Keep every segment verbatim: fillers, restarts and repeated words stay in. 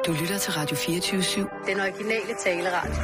Du lytter til Radio fireogtyve syv. Den originale taleradio.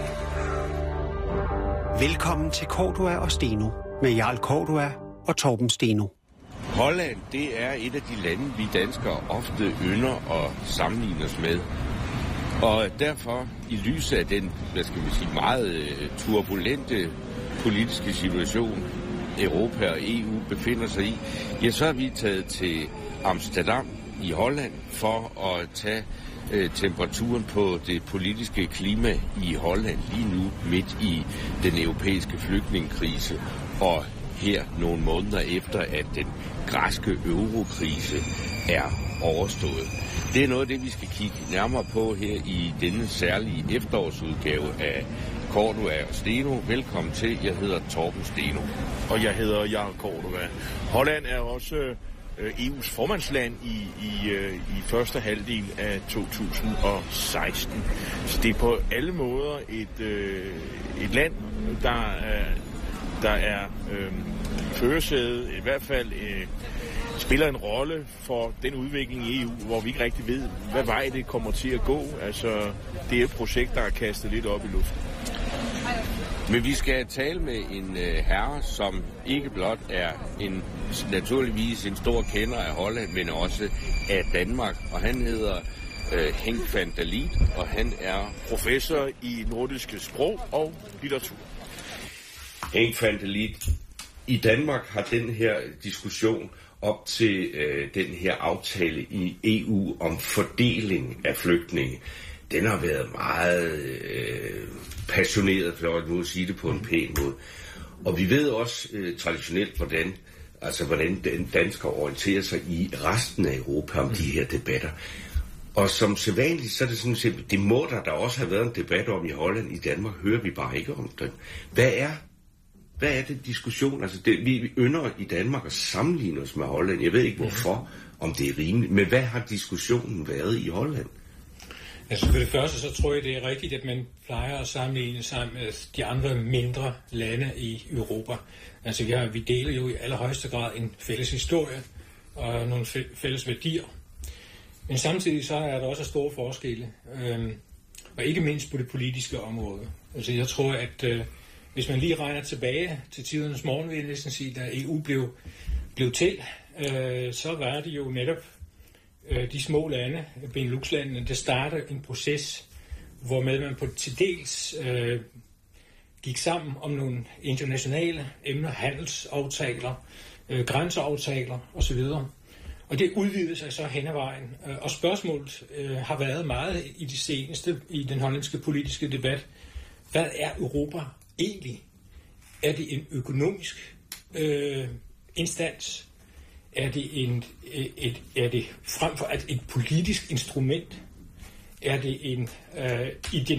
Velkommen til Cordua og Steno med Jarl Cordua og Torben Steno. Holland, det er et af de lande, vi danskere ofte ynder at sammenligne os med. Og derfor, i lyset af den, hvad skal vi sige, meget turbulente politiske situation, Europa og E U befinder sig i, ja, så har vi taget til Amsterdam i Holland for at tage øh, temperaturen på det politiske klima i Holland lige nu midt i den europæiske flygtningekrise, og her nogle måneder efter, at den græske eurokrise er overstået. Det er noget af det, vi skal kigge nærmere på her i denne særlige efterårsudgave af Cordua og Steno. Velkommen til. Jeg hedder Torben Steno. Og jeg hedder Jarl Cordua. Holland er også øh, E U's formandsland i, i, øh, i første halvdel af to tusind og seksten. Så det er på alle måder et, øh, et land, der er, der er øh, førersædet, i hvert fald øh, spiller en rolle for den udvikling i E U, hvor vi ikke rigtig ved, hvad vej det kommer til at gå. Altså, det er et projekt, der er kastet lidt op i luften. Men vi skal tale med en øh, herre, som ikke blot er en naturligvis en stor kender af Holland, men også af Danmark. Og han hedder øh, Henk van der Lied, og han er professor i nordiske sprog og litteratur. Henk van der Lied, i Danmark har den her diskussion op til øh, den her aftale i E U om fordeling af flygtninge, den har været meget øh, passioneret, for at nu sige det på en pæn måde. Og vi ved også øh, traditionelt, hvordan, altså, hvordan den danskere orienterer sig i resten af Europa om de her debatter. Og som sædvanligt, så er det sådan set, det må der, der også have været en debat om i Holland. I Danmark hører vi bare ikke om den. Hvad er Hvad er det diskussion? Altså, det, vi, vi ynder i Danmark at sammenligne os med Holland. Jeg ved ikke hvorfor, om det er rimeligt. Men hvad har diskussionen været i Holland? Altså for det første, så tror jeg, det er rigtigt, at man plejer at sammenligne sig med de andre mindre lande i Europa. Altså vi, har, vi deler jo i allerhøjeste grad en fælles historie og nogle fælles værdier. Men samtidig så er der også store forskelle, øhm, og ikke mindst på det politiske område. Altså jeg tror, at øh, hvis man lige regner tilbage til tidernes morgen, vil jeg næsten sige, da E U blev, blev til, øh, så var det jo netop øh, de små lande, Benelux-landene, der startede en proces, hvor med man på til dels øh, gik sammen om nogle internationale emner, handelsaftaler, øh, grænseaftaler osv. Og det udvidede sig så hen ad vejen. Og spørgsmålet øh, har været meget i det seneste, i den hollandske politiske debat. Hvad er Europa egentlig? Er det en økonomisk øh, instans? Er det, en, et, er det frem for et, et politisk instrument? Er det en øh,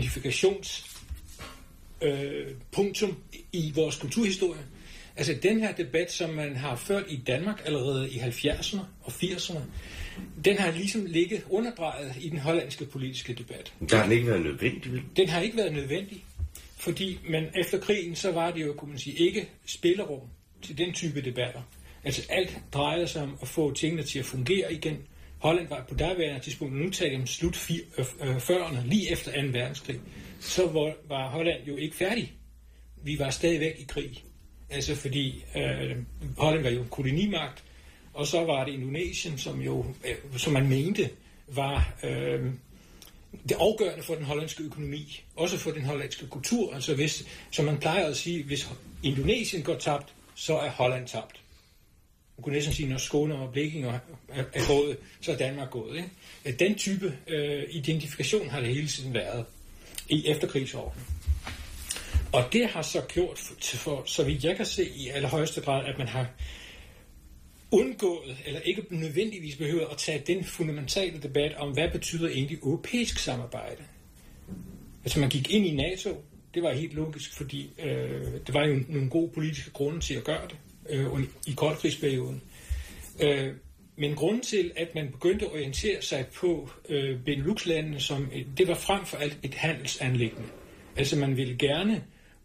identifikationspunktum øh, i vores kulturhistorie? Altså den her debat, som man har ført i Danmark allerede i halvfjerdserne og firserne, den har ligesom ligget underdrejet i den hollandske politiske debat. Der har den ikke været nødvendig, vel? Den har ikke været nødvendig, fordi men efter krigen, så var det jo, kunne man sige, ikke spillerum til den type debatter. Altså alt drejede sig om at få tingene til at fungere igen. Holland var på derværende tidspunkt, nu taler jeg om slut fyrrerne, lige efter anden verdenskrig, så var, var Holland jo ikke færdig. Vi var stadigvæk i krig. Altså fordi øh, Holland var jo en kolonimagt, og så var det Indonesien, som jo, øh, som man mente, var øh, det afgørende for den hollandske økonomi, også for den hollandske kultur. Altså hvis, som man plejer at sige, hvis Indonesien går tabt, så er Holland tabt. Man kunne næsten sige, når Skåne og Blekinge er, er gået, så er Danmark gået. Ikke? Den type øh, identifikation har det hele tiden været i efterkrigsårene. Og det har så gjort, for, for, så vidt jeg kan se i allerhøjeste grad, at man har undgået, eller ikke nødvendigvis behøvet at tage den fundamentale debat om, hvad betyder egentlig europæisk samarbejde. Altså man gik ind i NATO, det var helt logisk, fordi øh, det var jo nogle gode politiske grunde til at gøre det øh, i koldkrigsperioden. Øh, men grunden til, at man begyndte at orientere sig på øh, Benelux-landene, som det var frem for alt et handelsanliggende. Altså man ville gerne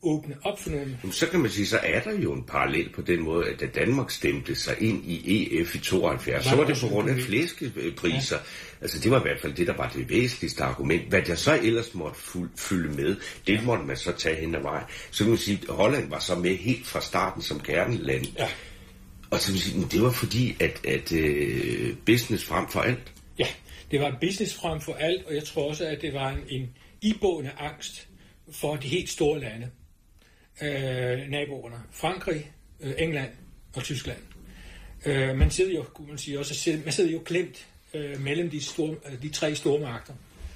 åbne op for nogle... Så kan man sige, så er der jo en parallel på den måde, at da Danmark stemte sig ind i E F i tooghalvfjerds, så var det på grund af flæskepriser. Ja. Altså det var i hvert fald det, der var det væsentligste argument. Hvad der så ellers måtte følge med, det måtte man så tage hen ad vejen. Så kan man sige, at Holland var så med helt fra starten som kerneland. Ja. Og så kan man sige, det var fordi, at, at uh, business frem for alt. Ja, det var business frem for alt, og jeg tror også, at det var en, en iboende angst for de helt store lande. Øh, naboerne. Frankrig, øh, England og Tyskland. Øh, man sidder jo, kunne man sige, også, man sidder jo klemt øh, mellem de, store, de tre store magter.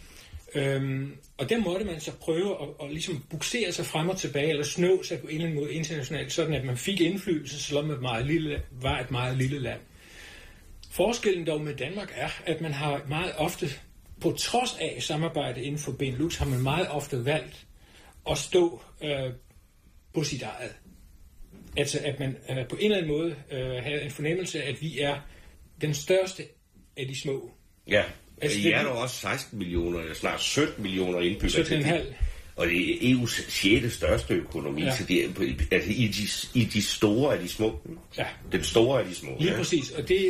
Øh, og der måtte man så prøve at, at ligesom buksere sig frem og tilbage, eller snå sig på en eller anden måde internationalt, sådan at man fik indflydelse, selvom man meget lille, var et meget lille land. Forskellen dog med Danmark er, at man har meget ofte, på trods af samarbejde inden for Benelux, har man meget ofte valgt at stå øh, på sit eget. Altså at man øh, på en eller anden måde øh, havde en fornemmelse af, at vi er den største af de små. Ja, altså, I er der også seksten millioner, eller snart sytten millioner indbyggere. sytten komma fem. Og det er E U's sjette største økonomi, ja. Så det er, altså, i, de, i de store af de små. Ja. Den store af de små. Lige ja. Præcis, og det,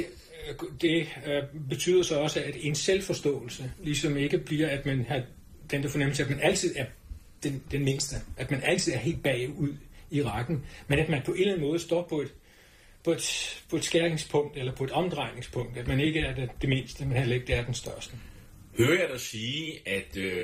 det øh, betyder så også, at en selvforståelse ligesom ikke bliver, at man har den der fornemmelse, at man altid er den, den mindste, at man altid er helt bagud i rækken, men at man på en eller anden måde står på et, på et, på et skæringspunkt, eller på et omdrejningspunkt, at man ikke er det, det mindste, men heller ikke det er den største. Hører jeg dig sige, at, øh,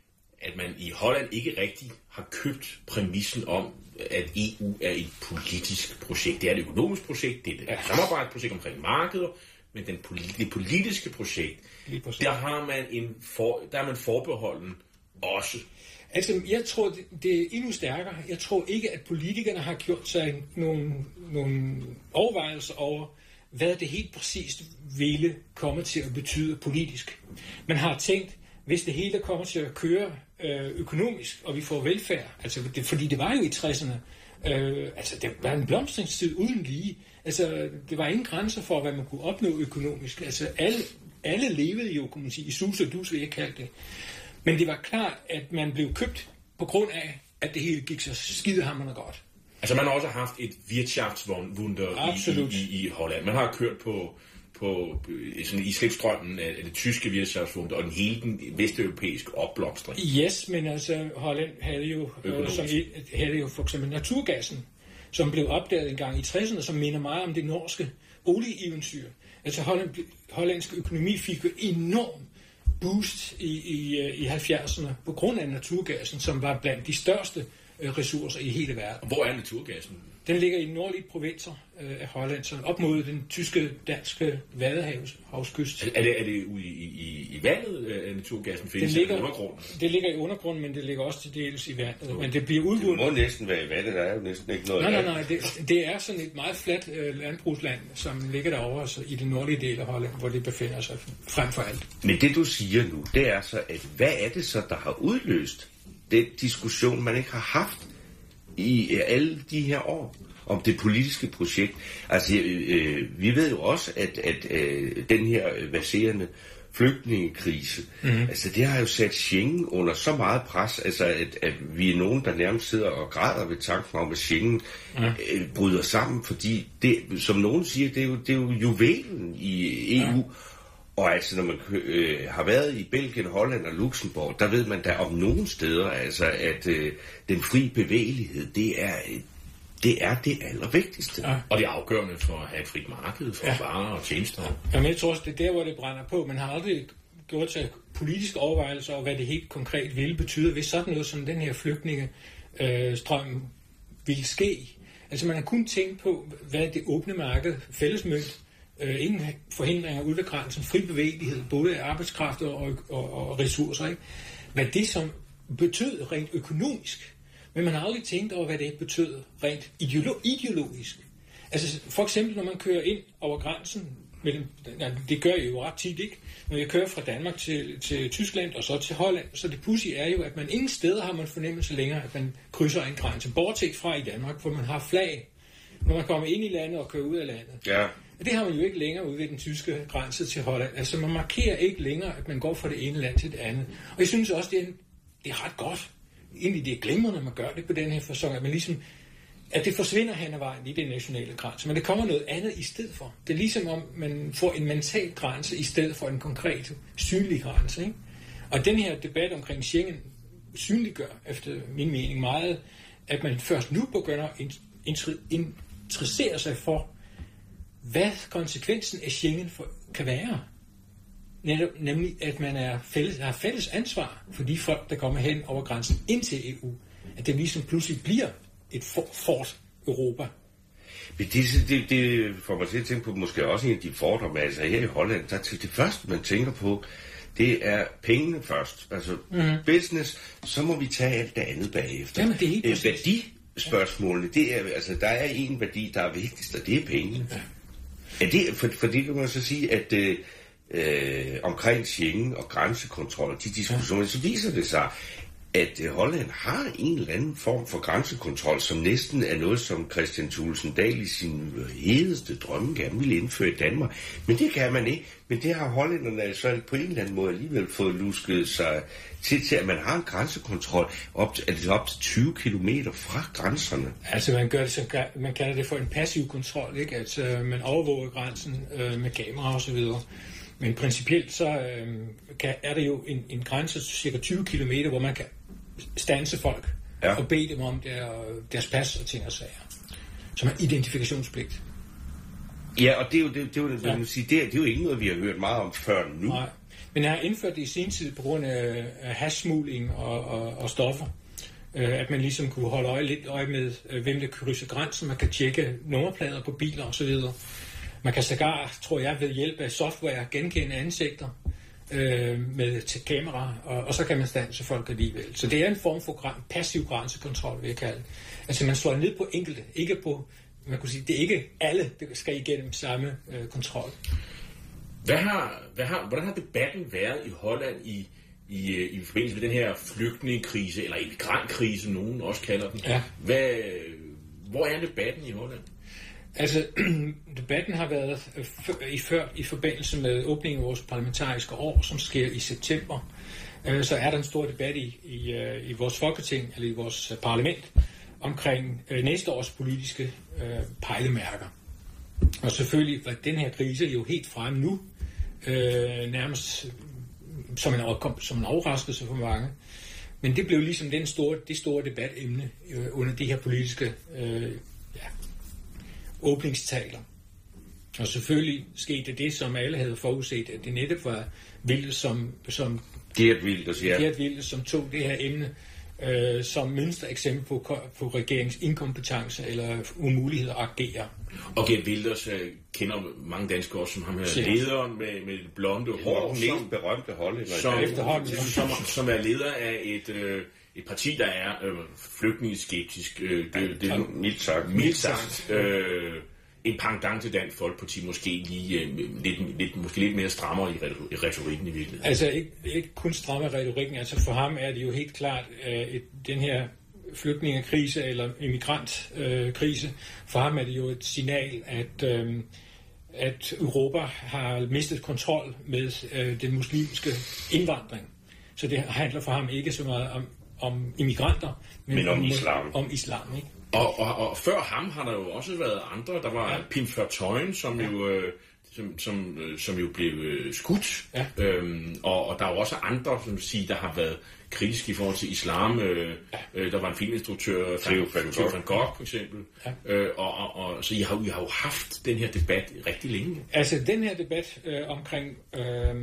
at man i Holland ikke rigtig har købt præmissen om, at E U er et politisk projekt. Det er et økonomisk projekt, det er et ja. samarbejdsprojekt omkring markeder, men den politi- det politiske projekt, der har man en for, der er man forbeholden også. Altså, jeg tror, det, det er endnu stærkere. Jeg tror ikke, at politikerne har gjort sig nogle, nogle overvejelser over, hvad det helt præcist ville komme til at betyde politisk. Man har tænkt, hvis det hele kommer til at køre øh, økonomisk, og vi får velfærd, altså, det, fordi det var jo i tresserne, øh, altså det var en blomstringstid uden lige. Altså, det var ingen grænser for, hvad man kunne opnå økonomisk. Altså, alle, alle levede jo, kunne man sige, i sus og dus, vil jeg kalde det. Men det var klart, at man blev købt på grund af, at det hele gik så skidehammerende godt. Altså man har også haft et Wirtschaftswunder i, i, i Holland. Man har kørt på, på sådan i slipstrømmen af det tyske Wirtschaftswunder og den hele den vesteuropæiske opblomstring. Yes, men altså Holland havde jo, øh, som, havde jo for eksempel naturgassen, som blev opdaget en gang i tresserne, som minder meget om det norske olieeventyr. Altså Holland, hollandsk økonomi fik jo enormt boost i, i, i halvfjerdserne på grund af naturgassen, som var blandt de største øh, ressourcer i hele verden. Hvor er naturgassen? Den ligger i nordlige provinser øh, af Holland, så op mod den tyske, danske vadehavskyst. Er det, er det ude i, i, i vandet, at naturgassen findes? Det ligger, undergrunden? Det ligger i undergrunden, men det ligger også til dels i vandet. Okay. Men det bliver udvundet. Det må næsten være i vandet, der er jo næsten ikke noget. Nej, nej, nej. Det, det er sådan et meget fladt øh, landbrugsland, som ligger derovre så i den nordlige del af Holland, hvor det befinder sig frem for alt. Men det du siger nu, det er så, at hvad er det så, der har udløst den diskussion, man ikke har haft i alle de her år om det politiske projekt? Altså, øh, vi ved jo også, at, at øh, den her verserende flygtningekrise, mm-hmm. altså det har jo sat Schengen under så meget pres, altså at, at vi er nogen, der nærmest sidder og græder ved tanken om, at Schengen mm. øh, bryder sammen, fordi det, som nogen siger, det er jo, det er jo juvelen i E U. Ja. Og altså, når man øh, har været i Belgien, Holland og Luxembourg, der ved man da om nogle steder, altså, at øh, den fri bevægelighed, det er, det er det allervigtigste. Ja. Og det er afgørende for at have et frit marked for ja. varer og tjenester. Ja, men jeg tror også, det er der, hvor det brænder på. Man har aldrig gjort sig politiske overvejelser over, hvad det helt konkret ville betyde, hvis sådan noget som den her flygtningestrøm øh, ville ske. Altså, man har kun tænkt på, hvad det åbne marked, fællesmønt, Øh, ingen forhindringer ud ved grænsen, fri bevægelighed, både af arbejdskraft og, og, og ressourcer, ikke? Hvad det som betød rent økonomisk, men man har aldrig tænkt over, hvad det betød rent ideolo- ideologisk. Altså for eksempel, når man kører ind over grænsen, mellem, ja, det gør jeg jo ret tit, ikke? Når jeg kører fra Danmark til, til Tyskland og så til Holland, så det pudsige er jo, at man ingen steder har man fornemmelse længere, at man krydser en grænse, bortset fra i Danmark, hvor man har flag, når man kommer ind i landet og kører ud af landet. Ja. Det har man jo ikke længere ude ved den tyske grænse til Holland. Altså man markerer ikke længere, at man går fra det ene land til det andet. Og jeg synes også, det er, en, det er ret godt. egentlig det er glimrende, man gør det på den her fasong, at man ligesom, at det forsvinder hen ad vejen i det nationale grænse, men det kommer noget andet i stedet for. Det er ligesom om, man får en mental grænse i stedet for en konkret, synlig grænse, ikke? Og den her debat omkring Schengen synliggør, efter min mening, meget, at man først nu begynder at interessere sig for, hvad konsekvensen af Schengen for, kan være. Netop, nemlig, at man er fælles, har fælles ansvar for de folk, der kommer hen over grænsen ind til E U. At det ligesom pludselig bliver et for, fort Europa. Det, det, det får mig til at tænke på måske også en af de fordomme. Altså her i Holland, der til det første, man tænker på, det er pengene først. Altså mm-hmm. business, så må vi tage alt det andet bagefter. Jamen, det er helt Æ, værdispørgsmålene, det er, altså der er en værdi, der er vigtigst, og det er pengene. Ja. Er det, for, for det kan man så sige, at øh, øh, omkring Schengen og grænsekontrol, de diskussioner, ja. Så viser det sig, at øh, Holland har en eller anden form for grænsekontrol, som næsten er noget, som Kristian Thulesen Dahl i sin hedeste drømme gerne ville indføre i Danmark. Men det kan man ikke. Men det har hollænderne altså på en eller anden måde alligevel fået lusket sig til, til at man har en grænsekontrol op til, altså op til tyve kilometer fra grænserne. Altså man gør det så, man kalder det for en passiv kontrol, ikke? Altså man overvåger grænsen øh, med kamera og så videre. Men principielt så øh, kan, er det jo en, en grænse cirka tyve kilometer, hvor man kan standse folk ja. Og bede dem om der, deres pas og ting og sager, som er identifikationspligt. Ja, og det er jo, det, det, er jo, det, ja. sige, det, er, det er jo ikke noget, vi har hørt meget om før nu. Nej, men jeg har indført det i sin tid på grund af, af hashsmugling og, og, og stoffer. Øh, at man ligesom kunne holde øje, lidt øje med, øh, hvem der krydser grænsen. Man kan tjekke nummerplader på biler og så videre. Man kan sågar, tror jeg, ved hjælp af software genkende ansigter øh, med til kamera, og, og så kan man standse folk alligevel. Så det er en form for græn, passiv grænsekontrol, vil jeg kalde det. Altså man slår ned på enkelte, ikke på, man kunne sige, det er ikke alle, der skal igennem samme øh, kontrol. Hvad har, hvad har, hvordan har debatten været i Holland i, i, i forbindelse med den her flygtningekrise, eller emigrant-krise, som nogen også kalder den? Ja. Hvad, hvor er debatten i Holland? Altså, debatten har været i, før, i forbindelse med åbningen af vores parlamentariske år, som sker i september. Så er der en stor debat i, i, i vores folketing, eller i vores parlament, omkring næste års politiske øh, pejlemærker. Og selvfølgelig var den her krise jo helt frem nu, øh, nærmest som en, som en overraskelse for mange. Men det blev ligesom den store, det store debatemne øh, under de her politiske øh, ja, åbningstaler. Og selvfølgelig skete det, som alle havde forudset, at det netop var Wilders, som, som, Geert Wilders, ja. Geert Wilders, som tog det her emne øh, som mindste eksempel på, på regeringens inkompetence eller umulighed at agere. Og Geert Wilders øh, kender mange danskere også som ham her lederen med, med blonde hår, som berømte hollænder, som, efterhånden, som, som, som er leder af et, øh, et parti, der er øh, flygtningeskeptisk. Øh, det, det, det, mildt sagt. Mildt sagt. Øh, en pendant til Dansk Folkeparti, måske lige øh, lidt, lidt, måske lidt mere strammer i retorikken i virkeligheden. Altså ikke, ikke kun strammer retorikken, altså for ham er det jo helt klart, at øh, den her flygtningekrise eller immigrantkrise, øh, for ham er det jo et signal, at, øh, at Europa har mistet kontrol med øh, den muslimske indvandring. Så det handler for ham ikke så meget om, om immigranter, men, men om, om islam. Om islam, ikke? Og, og, og før ham har der jo også været andre. Der var ja. Pim Fortuyn, som ja. jo øh, som, som, øh, som jo blev øh, skudt. Ja. Øhm, og, og der er jo også andre, som siger, der har været kritiske i forhold til islam. Øh, ja. øh, der var en filminstruktør, Theo van Gogh for eksempel. Ja. Øh, og, og, og så I har, I har jo haft den her debat rigtig længe. Altså den her debat øh, omkring øh,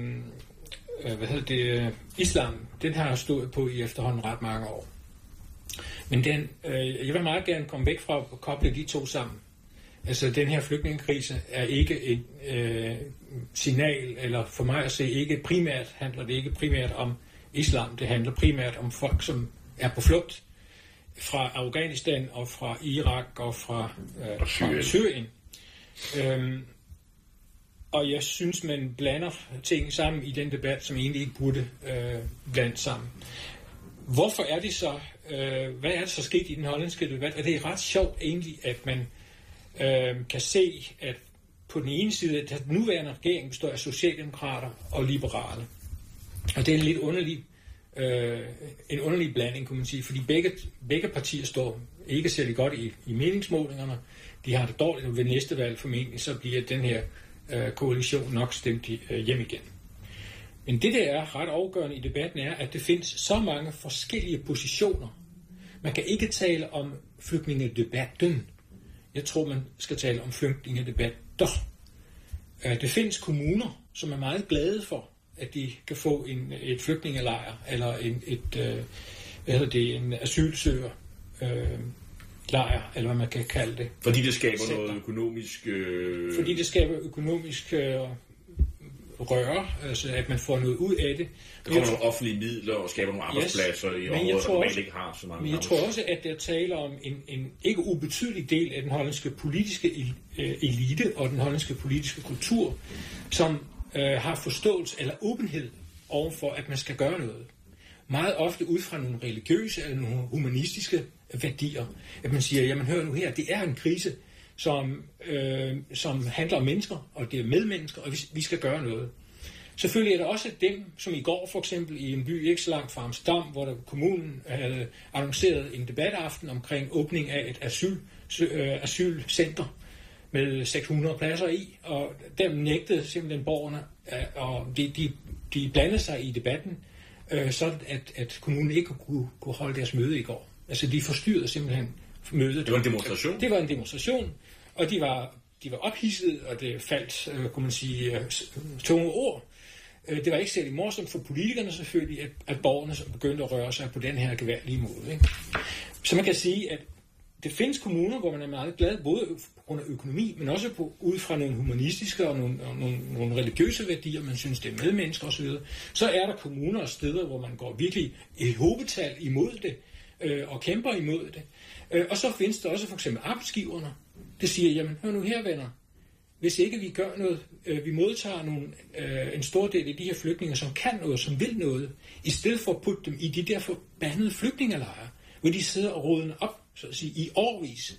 hvad hedder det, islam, den har stået på i efterhånden ret mange år. Men den, øh, jeg vil meget gerne komme væk fra at koble de to sammen. Altså, den her flygtningekrise er ikke et øh, signal, eller for mig at se, ikke primært, handler det ikke primært om islam. Det handler primært om folk, som er på flugt fra Afghanistan og fra Irak og fra, øh, og Syrien. Fra Syrien. Øhm, og jeg synes, man blander ting sammen i den debat, som egentlig ikke burde øh, blande sammen. Hvorfor er det så, øh, hvad er det så sket i den hollandske debat? Og det er ret sjovt egentlig, at man øh, kan se, at på den ene side, at den nuværende regering består af socialdemokrater og liberale. Og det er en lidt underlig øh, en underlig blanding, kunne man sige, fordi begge, begge partier står ikke særlig godt i, i meningsmålingerne. De har det dårligt, og ved næste valg formentlig, så bliver den her øh, koalition nok stemt øh, hjem igen. Men det, der er ret afgørende i debatten, er, at det findes så mange forskellige positioner. Man kan ikke tale om flygtningedebatten. Jeg tror, man skal tale om flygtningedebatter. Det findes kommuner, som er meget glade for, at de kan få en, et flygtningelejr, eller en, et, øh, hvad hedder det, en asylsøger øh, lejr, eller hvad man kan kalde det. Fordi det skaber Center. noget økonomisk... Øh... Fordi det skaber økonomisk øh, røre, altså at man får noget ud af det. Der kommer nogle offentlige midler og skaber nogle arbejdspladser yes, i områder, der normalt ikke har så mange. Men jeg tror også, at der taler om en, en ikke ubetydelig del af den hollandske politiske elite og den hollandske politiske kultur, som øh, har forståelse eller åbenhed overfor, at man skal gøre noget. Meget ofte ud fra nogle religiøse eller nogle humanistiske værdier. At man siger, jamen hør nu her, det er en krise, som, øh, som handler om mennesker, og det er medmennesker, og vi, vi skal gøre noget. Selvfølgelig er der også dem, som i går for eksempel i en by ikke så langt fra Amsterdam, hvor der kommunen havde annonceret en debataften omkring åbning af et asyl, øh, asylcenter med seks hundrede pladser i, og dem nægtede simpelthen borgerne, øh, og de, de, de blandede sig i debatten, øh, sådan at, at kommunen ikke kunne, kunne holde deres møde i går. Altså de forstyrrede simpelthen mødet. Det var en demonstration? Det var en demonstration, og de var, de var ophidset, og det faldt, øh, kunne man sige, øh, tunge ord. Det var ikke særlig morsomt for politikerne selvfølgelig, at, at borgerne begyndte at røre sig på den her geværlige måde. Ikke? Så man kan sige, at det findes kommuner, hvor man er meget glad, både på grund af økonomi, men også på, ud fra nogle humanistiske og nogle, og nogle, nogle religiøse værdier, man synes, det er medmennesker osv. Så er der kommuner og steder, hvor man går virkelig i hovedtal imod det, øh, og kæmper imod det. Øh, og så findes der også for eksempel arbejdsgiverne, der siger, jamen hør nu her, venner, hvis ikke vi gør noget, øh, vi modtager nogle, øh, en stor del af de her flygtninge, som kan noget, som vil noget, i stedet for at putte dem i de der forbandede flygtningelejre, hvor de sidder og rådner op, så at sige, i årvis.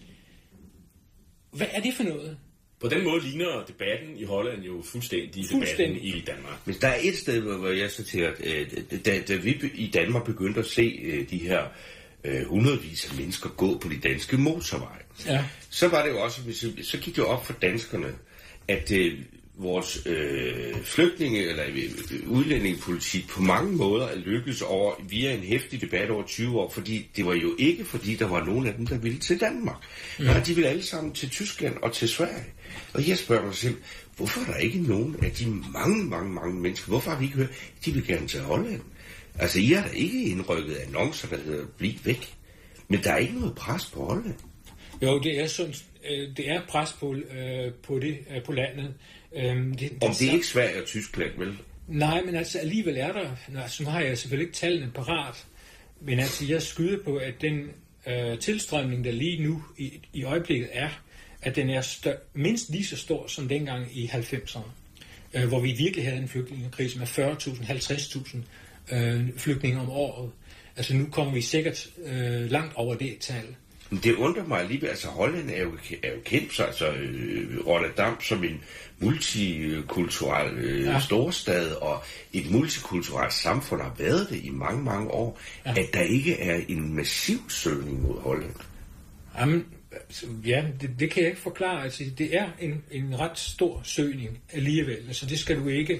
Hvad er det for noget? På den måde ligner debatten i Holland jo fuldstændig, fuldstændig. debatten i Danmark. Men der er et sted, hvor jeg så til, at øh, da, da vi i Danmark begyndte at se øh, de her øh, hundredvis af mennesker gå på de danske motorveje, ja. så var det jo også, så gik det op for danskerne, at øh, vores øh, flygtninge- eller øh, udlændingepolitik på mange måder er lykkedes over via en heftig debat over tyve år, fordi det var jo ikke, fordi der var nogen af dem, der ville til Danmark. Ja. Nej, de ville alle sammen til Tyskland og til Sverige. Og jeg spørger mig selv, hvorfor er der ikke nogen af de mange, mange, mange mennesker, hvorfor har vi ikke hørt, de vil gerne til Holland? Altså, I har da ikke indrykket annoncer, der hedder bliv væk. Men der er ikke noget pres på Holland. Jo, det er sådan, det er pres på, øh, på, det, øh, på landet. Øhm, det, Om det er ikke Sverige og Tyskland, vel? Nej, men altså alligevel er der, altså, nu har jeg selvfølgelig ikke tallene parat, men altså jeg skyder på, at den øh, tilstrømning, der lige nu i, i øjeblikket er, at den er stør, mindst lige så stor som dengang i halvfemserne, øh, hvor vi virkelig havde en flygtningekrise med fyrre tusind, halvtreds tusind øh, flygtninge om året. Altså nu kommer vi sikkert øh, langt over det tal. Det undrer mig alligevel, altså Holland er jo, er jo kendt sig, altså øh, Rotterdam som en multikulturel øh, ja. storstad, og et multikulturelt samfund har været det i mange, mange år, ja. at der ikke er en massiv søgning mod Holland. Jamen, altså, ja, det, det kan jeg ikke forklare. Altså, det er en, en ret stor søgning alligevel, altså det skal du ikke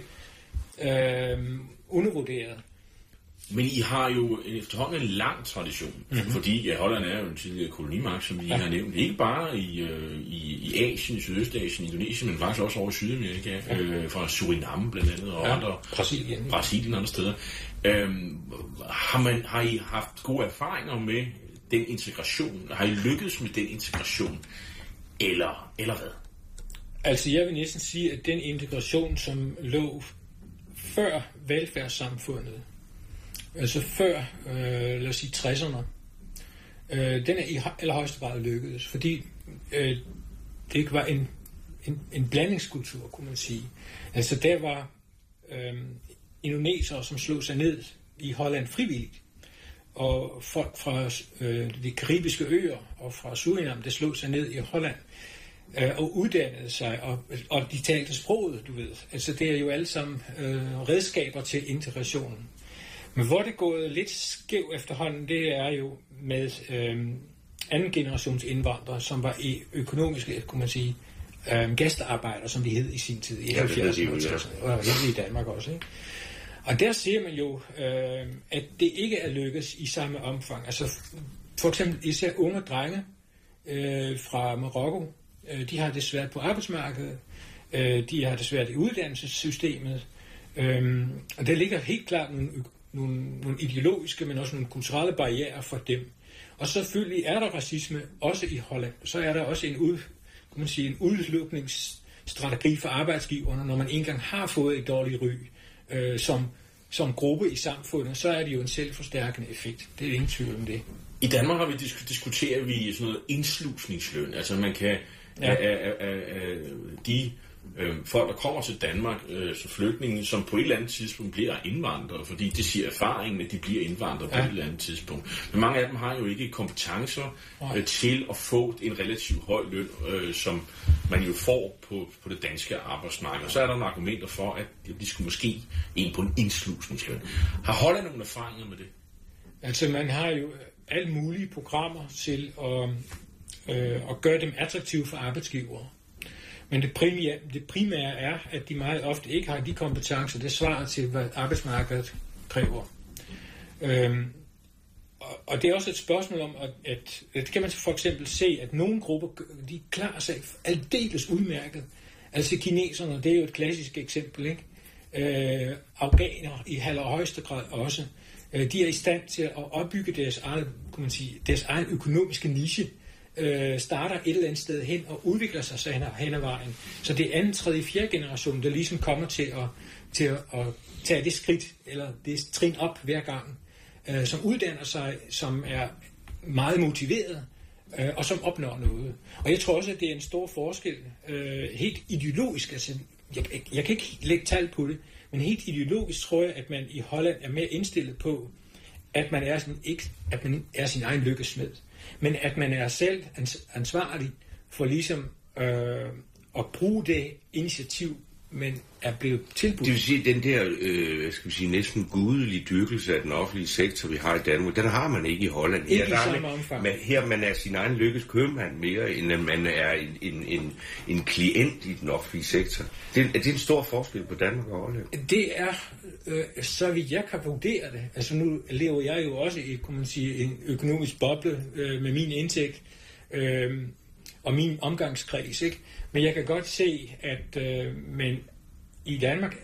øh, undervurdere. Men I har jo efterhånden en lang tradition, mm-hmm. fordi ja, Holland er jo en tidligere kolonimagt, som vi ja. har nævnt. Ikke bare i, øh, i, i Asien, i Sydøstasien, Indonesien, men faktisk også over i Sydamerika, ja. øh, fra Suriname blandt andet, og ja. andre, Brasilien. Brasilien og andre steder. Øhm, har, man, har I haft gode erfaringer med den integration? Har I lykkedes med den integration? Eller, eller hvad? Altså jeg vil næsten sige, at den integration, som lå før velfærdssamfundet, altså før, øh, lad os sige, tresserne, øh, den er i allerhøjeste grad lykkedes, fordi øh, det var en, en, en blandingskultur, kunne man sige. Altså der var øh, indonesere, som slog sig ned i Holland frivilligt, og folk fra øh, de karibiske øer og fra Suriname, der slog sig ned i Holland øh, og uddannede sig, og, og de talte sproget, du ved. Altså det er jo alle sammen øh, redskaber til integrationen. Men hvor det er gået lidt skæv efterhånden, det er jo med øh, anden generations indvandrere, som var i økonomiske, kunne man sige, øh, gæstearbejdere, som de hed i sin tid, i ja, halvfjerdserne og i Danmark også. Ikke? Og der ser man jo, øh, at det ikke er lykkes i samme omfang. Altså for eksempel især unge drenge øh, fra Marokko, øh, de har det svært på arbejdsmarkedet, øh, de har det svært i uddannelsessystemet, øh, og der ligger helt klart nogle, nogle, nogle ideologiske, men også nogle kulturelle barrierer for dem. Og selvfølgelig er der racisme også i Holland. Så er der også en, ud, kan man sige, en udlukningsstrategi for arbejdsgiverne, når man engang har fået et dårligt ry øh, som, som gruppe i samfundet, så er det jo en selvforstærkende effekt. Det er ingen tvivl om det. I Danmark har vi disk- diskuteret vi sådan noget indslusningsløn. Altså man kan ja. a, a, a, a, de øh, folk, der kommer til Danmark øh, som flygtninge, som på et eller andet tidspunkt bliver indvandrere, fordi det siger erfaringen, at de bliver indvandrere ja. på et eller andet tidspunkt. Men mange af dem har jo ikke kompetencer øh, til at få en relativt høj løn, øh, som man jo får på, på det danske arbejdsmarked. Og så er der nogle argumenter for, at de skulle måske ind på en indslusningsløn. Har Holland nogle erfaringer med det? Altså man har jo alle mulige programmer til at, øh, at gøre dem attraktive for arbejdsgivere. Men det primære, det primære er, at de meget ofte ikke har de kompetencer, det svarer til, hvad arbejdsmarkedet kræver. Øhm, og, og det er også et spørgsmål om, at, at det kan man for eksempel se, at nogle grupper, de klarer sig aldeles udmærket. Altså kineserne, det er jo et klassisk eksempel, ikke? Øh, afghanere i allerhøjeste grad også. Øh, de er i stand til at opbygge deres egen, kan man sige, deres egen økonomiske niche, Øh, starter et eller andet sted hen og udvikler sig så hen, hen ad vejen. Så det er anden, tredje, fjerde generation, der ligesom kommer til at, til at, at tage det skridt, eller det trin op hver gang, øh, som uddanner sig, som er meget motiveret, øh, og som opnår noget. Og jeg tror også, at det er en stor forskel, øh, helt ideologisk, altså, jeg, jeg, jeg kan ikke lægge tal på det, men helt ideologisk tror jeg, at man i Holland er mere indstillet på, at man er, sådan, ikke, at man er sin egen lykkesmed, men at man er selv ansvarlig for ligesom øh, at bruge det initiativ, men er blevet tilbudt. Det vil sige, den der, øh, hvad skal vi sige, næsten gudelige dyrkelse af den offentlige sektor, vi har i Danmark, den har man ikke i Holland. Ikke her, i samme omfang. Men her man er sin egen lykkes købmand mere, end at man er en, en, en, en klient i den offentlige sektor. Det, er det en stor forskel på Danmark og Holland? Det er, øh, så vidt jeg kan vurdere det. Altså nu lever jeg jo også i, kunne man sige, en økonomisk boble øh, med min indtægt øh, og min omgangskreds, ikke? Men jeg kan godt se, at øh, men i Danmark,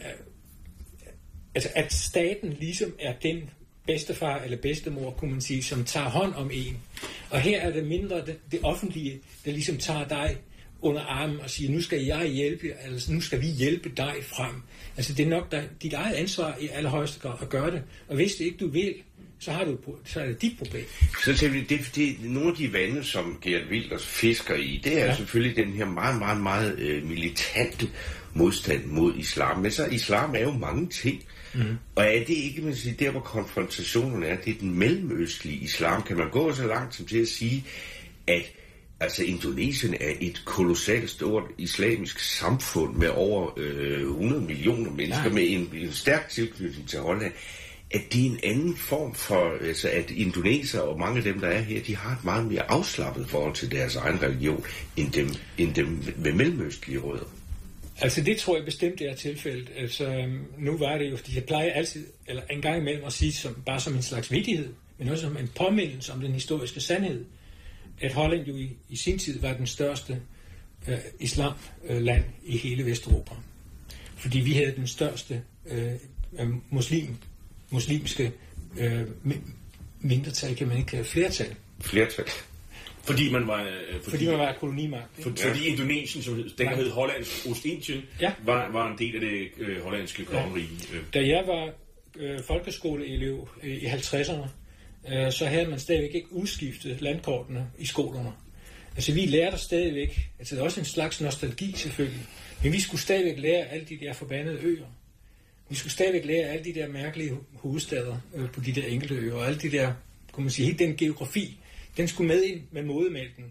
altså at staten ligesom er den bedstefar eller bedstemor, kunne man sige, som tager hånd om en. Og her er det mindre det, det offentlige, der ligesom tager dig under armen og siger, nu skal jeg hjælpe, altså nu skal vi hjælpe dig frem. Altså det er nok der, dit eget ansvar i allerhøjeste grad at gøre det. Og hvis det ikke du vil, så har du så er det dit problem. Så til det, det, det nogle af de vande, som Geert Wilders fisker i, det er ja. selvfølgelig den her meget, meget, meget øh, militante modstand mod islam. Men så islam er jo mange ting. Mm-hmm. Og er det ikke, man siger, der hvor konfrontationen er, det er den mellemøstlige islam. Kan man gå så langt som til at sige, at altså Indonesien er et kolossalt stort islamisk samfund med over øh, hundrede millioner mennesker, ja. med en, en stærk tilknytning til Holland, at det er en anden form for, altså at indoneser og mange af dem, der er her, de har et meget mere afslappet forhold til deres egen religion, end dem, end dem med mellemøstlige rødder. Altså det tror jeg bestemt det er tilfældet. Altså nu var det jo, fordi jeg plejer altid, eller en gang imellem at sige, som, bare som en slags vittighed, men også som en påmindelse om den historiske sandhed, at Holland jo i, i sin tid var den største øh, islamland i hele Vesteuropa. Fordi vi havde den største øh, muslim, muslimske øh, mindretal, kan man ikke kalde flertal. Flertal. Fordi man var... Øh, fordi, fordi man var kolonimagt. For, ja. Fordi Indonesien, som dengang hed Hollandsk Ostindien, ja. var, var en del af det øh, hollandske kongerige. Ja. Da jeg var øh, folkeskoleelev øh, i halvtredserne, øh, så havde man stadigvæk ikke udskiftet landkortene i skolerne. Altså vi lærte stadigvæk, altså det er også en slags nostalgi selvfølgelig, men vi skulle stadigvæk lære alle de der forbandede øer. Vi skulle stadigvæk lære alle de der mærkelige hovedstader øh, på de der enkelte øer, og alle de der, kunne man sige, helt den geografi, den skulle med ind med modemælken.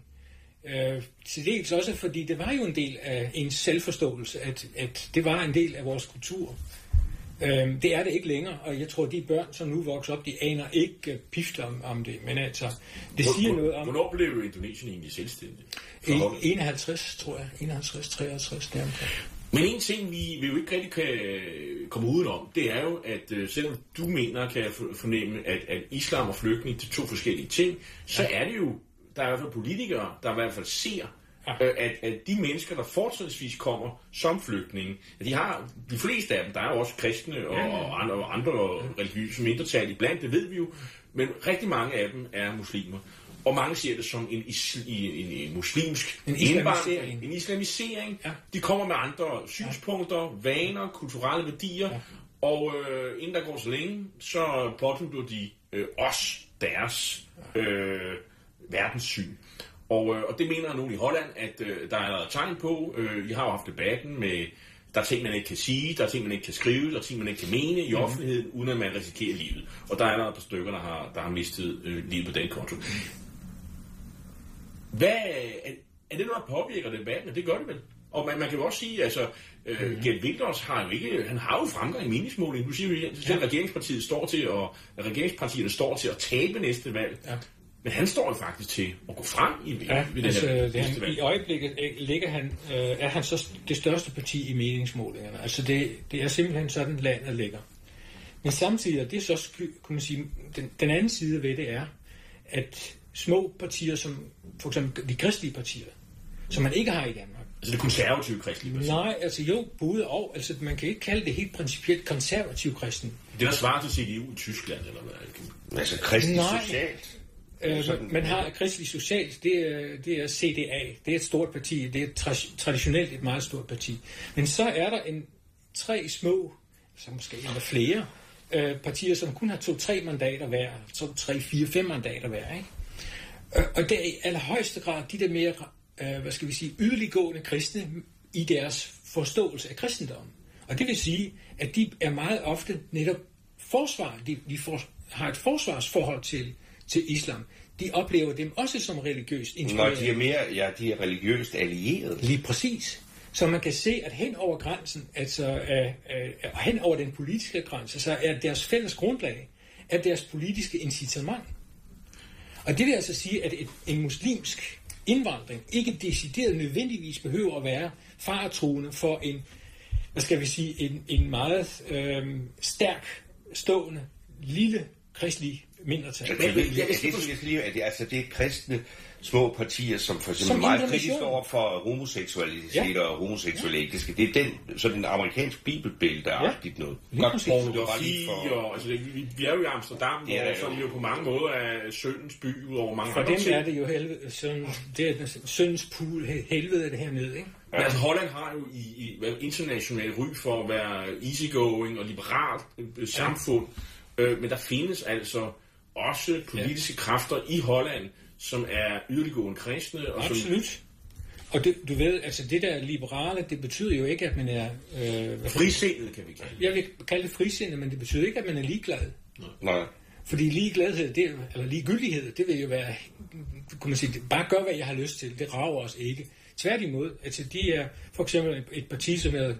Øh, til dels også, fordi det var jo en del af ens selvforståelse, at, at det var en del af vores kultur. Øhm, det er det ikke længere, og jeg tror, de børn, som nu vokser op, de aner ikke uh, pifter om, om det. Men altså, det Hvor, siger noget om... Hvornår blev Indonesien egentlig selvstændig? enoghalvtreds, tror jeg. enoghalvtreds, treoghalvtreds, deromkring. Men en ting, vi, vi jo ikke rigtig kan komme udenom, det er jo, at uh, selvom du mener, kan jeg fornemme, at, at islam og flygtning er to forskellige ting, så ja. er det jo, der er i hvert fald politikere, der i hvert fald ser, ja. uh, at, at de mennesker, der fortrinsvis kommer som flygtninge, de har, de fleste af dem, der er jo også kristne og, ja, ja. og andre, og andre religiøse mindretal iblandt, det ved vi jo, men rigtig mange af dem er muslimer. Og mange ser det som en, isl- en, en muslimsk en islamisering. En islamisering. Ja. De kommer med andre synspunkter, vaner, kulturelle værdier, ja. og øh, inden der går så længe, så pådutter de øh, os deres øh, verdenssyn. Og, øh, og det mener nogen i Holland, at øh, der er allerede tegn på. Øh, I har jo haft debatten med, der er ting, man ikke kan sige, der er ting, man ikke kan skrive, der er ting, man ikke kan mene i offentligheden, mm. uden at man risikerer livet. Og der er allerede et par stykker, der har, der har mistet øh, livet på den konto. Hvad, er, er det noget, der påvirker debatten? Det gør det vel. Og man, man kan jo også sige, altså, øh, mm-hmm. Geert Wilders har jo ikke, han har jo fremgang i meningsmålingen. Du siger jo, at ja. regeringspartiet står til, og regeringspartierne står til at tabe næste valg. Ja. Men han står jo faktisk til at gå frem i, ja, i det altså, her det han, I øjeblikket ligger han, øh, er han så det største parti i meningsmålingerne. Altså det, det er simpelthen sådan, landet ligger. Men samtidig, og det er så, kan man sige, den, den anden side ved det er, at små partier, som for eksempel de kristelige partier, som man ikke har i Danmark. Altså det konservative kristelige partier? Nej, altså jo, både og. Altså man kan ikke kalde det helt principielt konservativ kristen. Det der svarer til C D U i Tyskland, eller hvad? Altså kristelig socialt? Øh, man har kristelig socialt, det er, det er C D A, det er et stort parti, det er tra- traditionelt et meget stort parti. Men så er der en tre små, så måske eller flere, øh, partier, som kun har to-tre mandater hver, to, tre, fire, fem mandater hver, ikke? Og det er i allerhøjeste grad de der mere, øh, hvad skal vi sige, yderliggående kristne i deres forståelse af kristendommen. Og det vil sige, at de er meget ofte netop forsvar, de, de for, har et forsvarsforhold til, til islam. De oplever dem også som religiøst inspireret. Når de er mere, ja, de er religiøst allierede. Lige præcis. Så man kan se, at hen over grænsen, altså øh, øh, hen over den politiske grænse, så er deres fælles grundlag, er deres politiske incitament. Og det vil altså sige, at et, en muslimsk indvandring ikke decideret nødvendigvis behøver at være faretruende for en, hvad skal vi sige, en, en meget øh, stærk, stående, lille kristelig mindretal. Ja, det, det, det, det, det, at det, altså det er kristne små partier, som for eksempel er meget kritiske over for homoseksualitet ja. og homoseksuelle ægteskaber. Det er den, sådan en amerikansk bibelbillede, der er ja. agtigt noget. Godt pornografi, og altså, vi, vi er jo i Amsterdam, ja, hvor, som jo på mange måder er syndens by, ud over mange for andre dem ting. er det jo helvede, sådan, det er syndens pool, helvede er det hernede, ikke? Ja. Men altså Holland har jo i, i internationalt ry for at være easygoing og liberalt øh, samfund, ja. øh, men der findes altså også politiske ja. kræfter i Holland, som er yderliggående kristne. Og absolut. Som... Og det, du ved, altså det der liberale, det betyder jo ikke, at man er... Øh, frisindet, kan vi kalde det. Jeg vil kalde det frisindet, men det betyder ikke, at man er ligeglad. Nej. Fordi ligegladhed, det, eller ligegyldighed, det vil jo være, kunne man sige, bare gør, hvad jeg har lyst til. Det rager os ikke. Tværtimod, altså de er for eksempel et parti, som er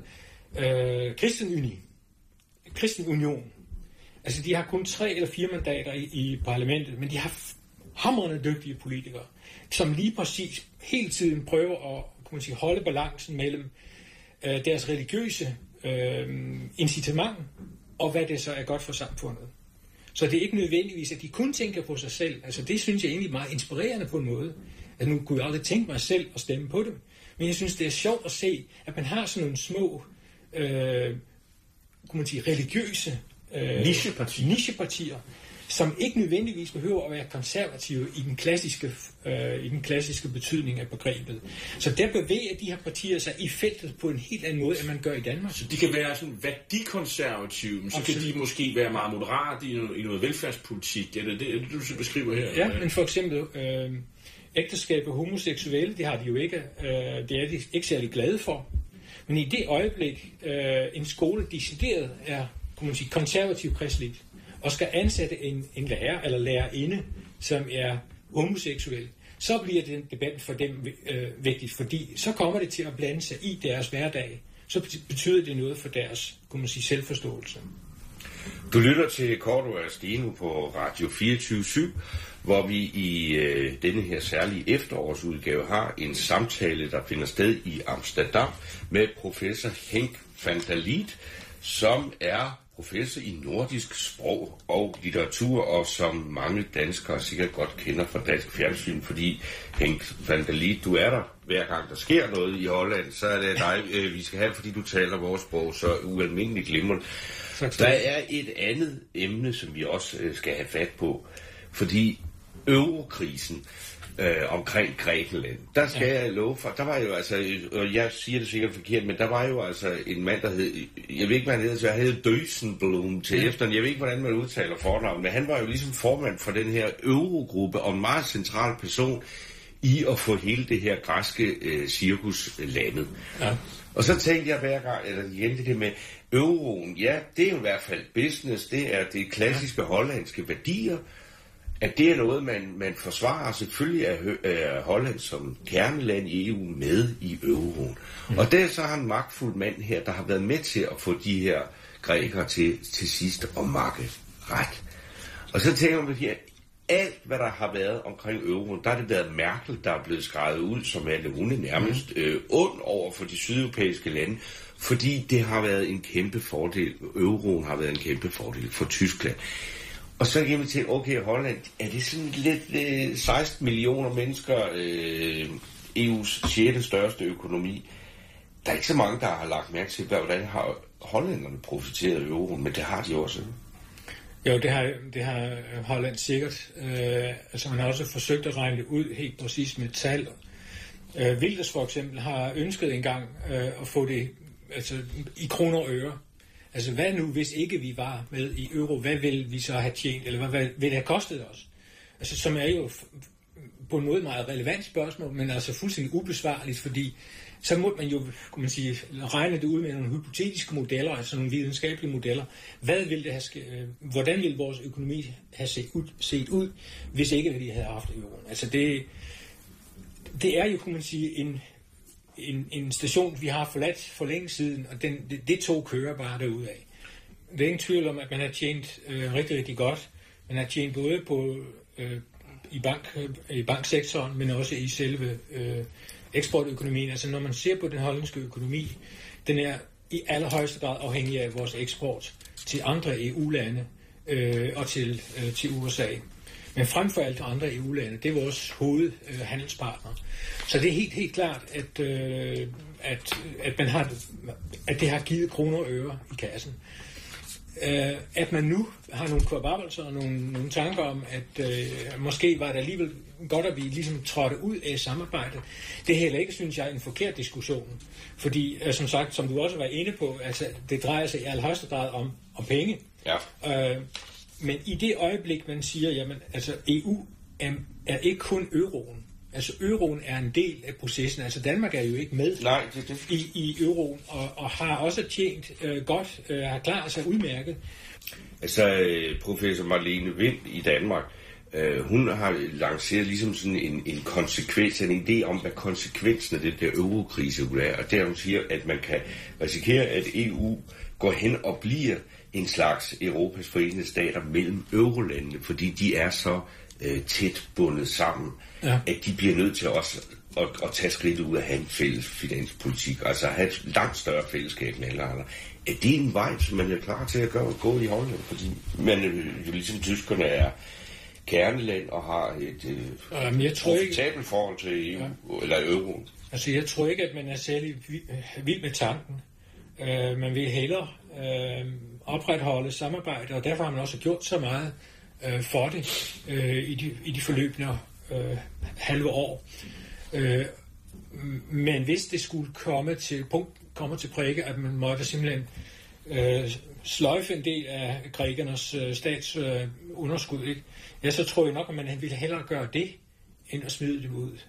øh, Kristen Uni. Kristen Union. Altså de har kun tre eller fire mandater i, i parlamentet, men de har hamrende dygtige politikere, som lige præcis hele tiden prøver at, kunne man sige, holde balancen mellem øh, deres religiøse øh, incitament og hvad det så er godt for samfundet. Så det er ikke nødvendigvis, at de kun tænker på sig selv. Altså det synes jeg egentlig er meget inspirerende på en måde. Altså nu kunne jeg aldrig tænke mig selv at stemme på dem. Men jeg synes, det er sjovt at se, at man har sådan nogle små, øh, kunne man sige, religiøse øh, nichepartier. nichepartier, som ikke nødvendigvis behøver at være konservative i den klassiske, øh, i den klassiske betydning af begrebet. Så der bevæger de her partier sig i feltet på en helt anden måde, end man gør i Danmark. Så de kan være sådan værdikonservative, men så absolut. Kan de måske være meget moderate i noget, i noget velfærdspolitik. Er det det, er det, du beskriver her? Ja, men for eksempel øh, ægteskab og homoseksuelle, det har de jo ikke, øh, det er de ikke særlig glade for. Men i det øjeblik, øh, en skole decideret er, kunne man sige, konservativ kristeligt, og skal ansætte en, en lærer eller lærerinde, som er homoseksuel, så bliver den debat for dem øh, vigtigt, fordi så kommer det til at blande sig i deres hverdag, så betyder det noget for deres, kunne man sige, selvforståelse. Du lytter til Cordua og Steno på Radio fireogtyve syv, hvor vi i øh, denne her særlige efterårsudgave har en samtale, der finder sted i Amsterdam med professor Henk van der Liet, som er professor i nordisk sprog og litteratur, og som mange danskere sikkert godt kender fra dansk fjernsyn, fordi Henk van der Liet, du er der hver gang der sker noget i Holland, så er det dig, øh, vi skal have, fordi du taler vores sprog så ualmindeligt glimrende. Der er et andet emne, som vi også øh, skal have fat på, fordi eurokrisen øh, omkring Grækenland, der skal ja. jeg love for, der var jo altså, og jeg siger det sikkert forkert, men der var jo altså en mand, der hed, jeg ved ikke, hvad han hedder, så jeg hed Døjsenblom til ja. efter, jeg ved ikke, hvordan man udtaler fornavn, men han var jo ligesom formand for den her eurogruppe, og en meget central person i at få hele det her græske øh, cirkus landet. Ja. Og så tænkte jeg hver gang, eller igen det der med euroen, ja, det er jo i hvert fald business, det er det klassiske hollandske værdier, at det er noget, man, man forsvarer. Selvfølgelig er, er Holland som kerneland i E U med i euroen. Mm. Og det er så en magtfuld mand her, der har været med til at få de her grækere til, til sidst at makke ret. Og så tænker man her, alt hvad der har været omkring euroen, der har det været Merkel, der er blevet skrevet ud, som er hun er nærmest øh, ond over for de sydeuropæiske lande, fordi det har været en kæmpe fordel, euroen har været en kæmpe fordel for Tyskland. Og så kan vi tænke, okay, Holland, er det sådan lidt øh, seksten millioner mennesker, øh, E U's sjette største økonomi? Der er ikke så mange, der har lagt mærke til, hvordan har hollænderne profiteret af euroen, men det har de også. Jo, det har, det har Holland sikkert. Øh, altså man har også forsøgt at regne det ud helt præcis med tal. Øh, Wilders for eksempel har ønsket engang øh, at få det altså, i kroner og øre. Altså hvad nu, hvis ikke vi var med i euro, hvad vil vi så have tjent, eller hvad vil det have kostet os? Altså som er jo på en måde meget relevant spørgsmål, men altså fuldstændig ubesvarligt, fordi så må man jo, kunne man sige, regne det ud med nogle hypotetiske modeller, altså nogle videnskabelige modeller. Hvad ville det have ske, hvordan ville vores økonomi have set ud, set ud, hvis ikke vi havde haft euroen? Altså det, det er jo, kunne man sige, en, en, en station, vi har forladt for længe siden, og den, det, det tog kører bare derudad. Det er ingen tvivl om, at man har tjent øh, rigtig, rigtig godt. Man har tjent både på, øh, i, bank, øh, i banksektoren, men også i selve øh, eksportøkonomien. Altså når man ser på den hollandske økonomi, den er i allerhøjeste grad afhængig af vores eksport til andre E U-lande øh, og til, øh, til U S A. Men frem for alt andre E U-lande, det er vores hovedhandelspartner. Øh, Så det er helt, helt klart, at, øh, at, at, man har, at det har givet kroner og øre i kassen. Uh, at man nu har nogle kvababbelser og nogle, nogle tanker om, at uh, måske var det alligevel godt, at vi ligesom trådte ud af samarbejdet. Det er heller ikke, synes jeg, en forkert diskussion. Fordi, uh, som sagt, som du også var inde på, altså, det drejer sig i allerhøjeste grad om, om penge. Ja. Uh, men i det øjeblik, man siger, jamen, altså E U er, er ikke kun euroen. Altså euroen er en del af processen. Altså Danmark er jo ikke med Nej, det, det. I, i euroen, og, og har også tjent øh, godt, øh, har klaret sig udmærket. Altså professor Marlene Wind i Danmark, øh, hun har lanceret ligesom sådan en, en konsekvens, en idé om, hvad konsekvensen af det der eurokrise er. Og der hun siger, at man kan risikere, at E U går hen og bliver en slags Europas forenede stater mellem eurolandene, fordi de er så øh, tæt bundet sammen, ja. At de bliver nødt til også at, at tage skridtet ud af at have en fælles finanspolitik, altså at have et langt større fællesskab med alle andre. Er det en vej, som man er klar til at gøre, gå i Holland? Fordi man jo ligesom tyskerne er kerneland og har et øh, jeg tror profitabelt ikke, forhold til E U, ja. Eller euroen. Altså jeg tror ikke, at man er særlig vild med tanken. Uh, man vil hellere uh, opretholde samarbejde, og derfor har man også gjort så meget uh, for det uh, i, de, i de forløbende uh, halve år. Uh, men hvis det skulle komme til punkt, komme til prikke, at man måtte simpelthen uh, sløjfe en del af grækernes uh, statsunderskud, uh, ikke? Ja, så tror jeg nok, at man ville hellere gøre det, end at smide dem ud,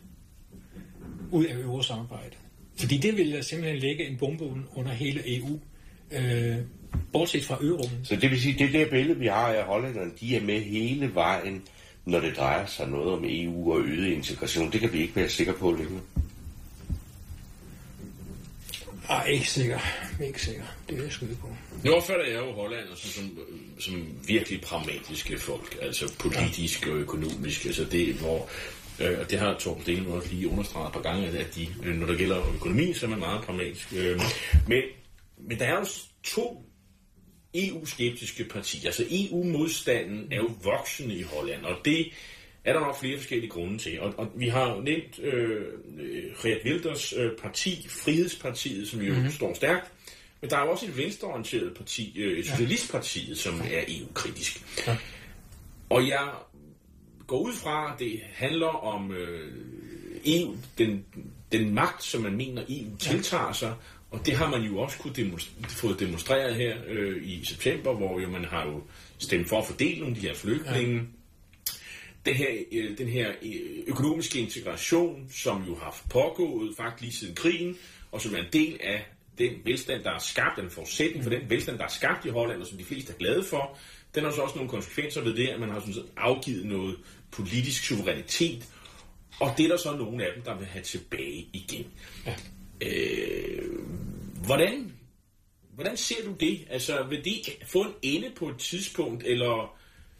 ud af eurosamarbejdet. Fordi det ville simpelthen lægge en bombe under hele E U, øh, bortset fra euroen. Så det vil sige, det der billede, vi har af hollænderne, de er med hele vejen, når det drejer sig noget om E U og øget integration. Det kan vi ikke være sikre på længere. Ej, ikke sikker. Ikke sikker. Det er jeg sgu ikke på. Nu opfatter jeg jo Holland som, som, som virkelig pragmatiske folk, altså politisk og økonomisk. Altså det, hvor, øh, og det har Torben Steno også lige understreget et par gange, at de, når der gælder økonomi, så er man meget pragmatisk. Øh, men, men der er jo to E U-skeptiske partier. Altså E U-modstanden er jo voksende i Holland, og det er der nok flere forskellige grunde til. Og, og vi har jo nævnt øh, Geert Wilders øh, parti, Frihedspartiet, som jo mm-hmm. står stærkt. Men der er jo også et venstreorienteret parti, øh, et Socialistpartiet, som er E U-kritisk. Ja. Og jeg går ud fra, at det handler om øh, E U, den, den magt, som man mener E U tiltager sig. Og det har man jo også kunne demonstre- fået demonstreret her øh, i september, hvor jo man har jo stemt for at fordele nogle af de her flygtninge. Ja. Den her, øh, den her økonomiske integration, som jo har pågået faktisk lige siden krigen, og som er en del af den velstand, der er skabt, den forudsætning for den velstand, der er skabt i Holland, og som de fleste er glade for, den har så også nogle konsekvenser ved det, at man har sådan afgivet noget politisk suverænitet, og det er der så nogle af dem, der vil have tilbage igen. Ja. Øh, hvordan, hvordan ser du det? Altså, vil det få en ende på et tidspunkt, eller,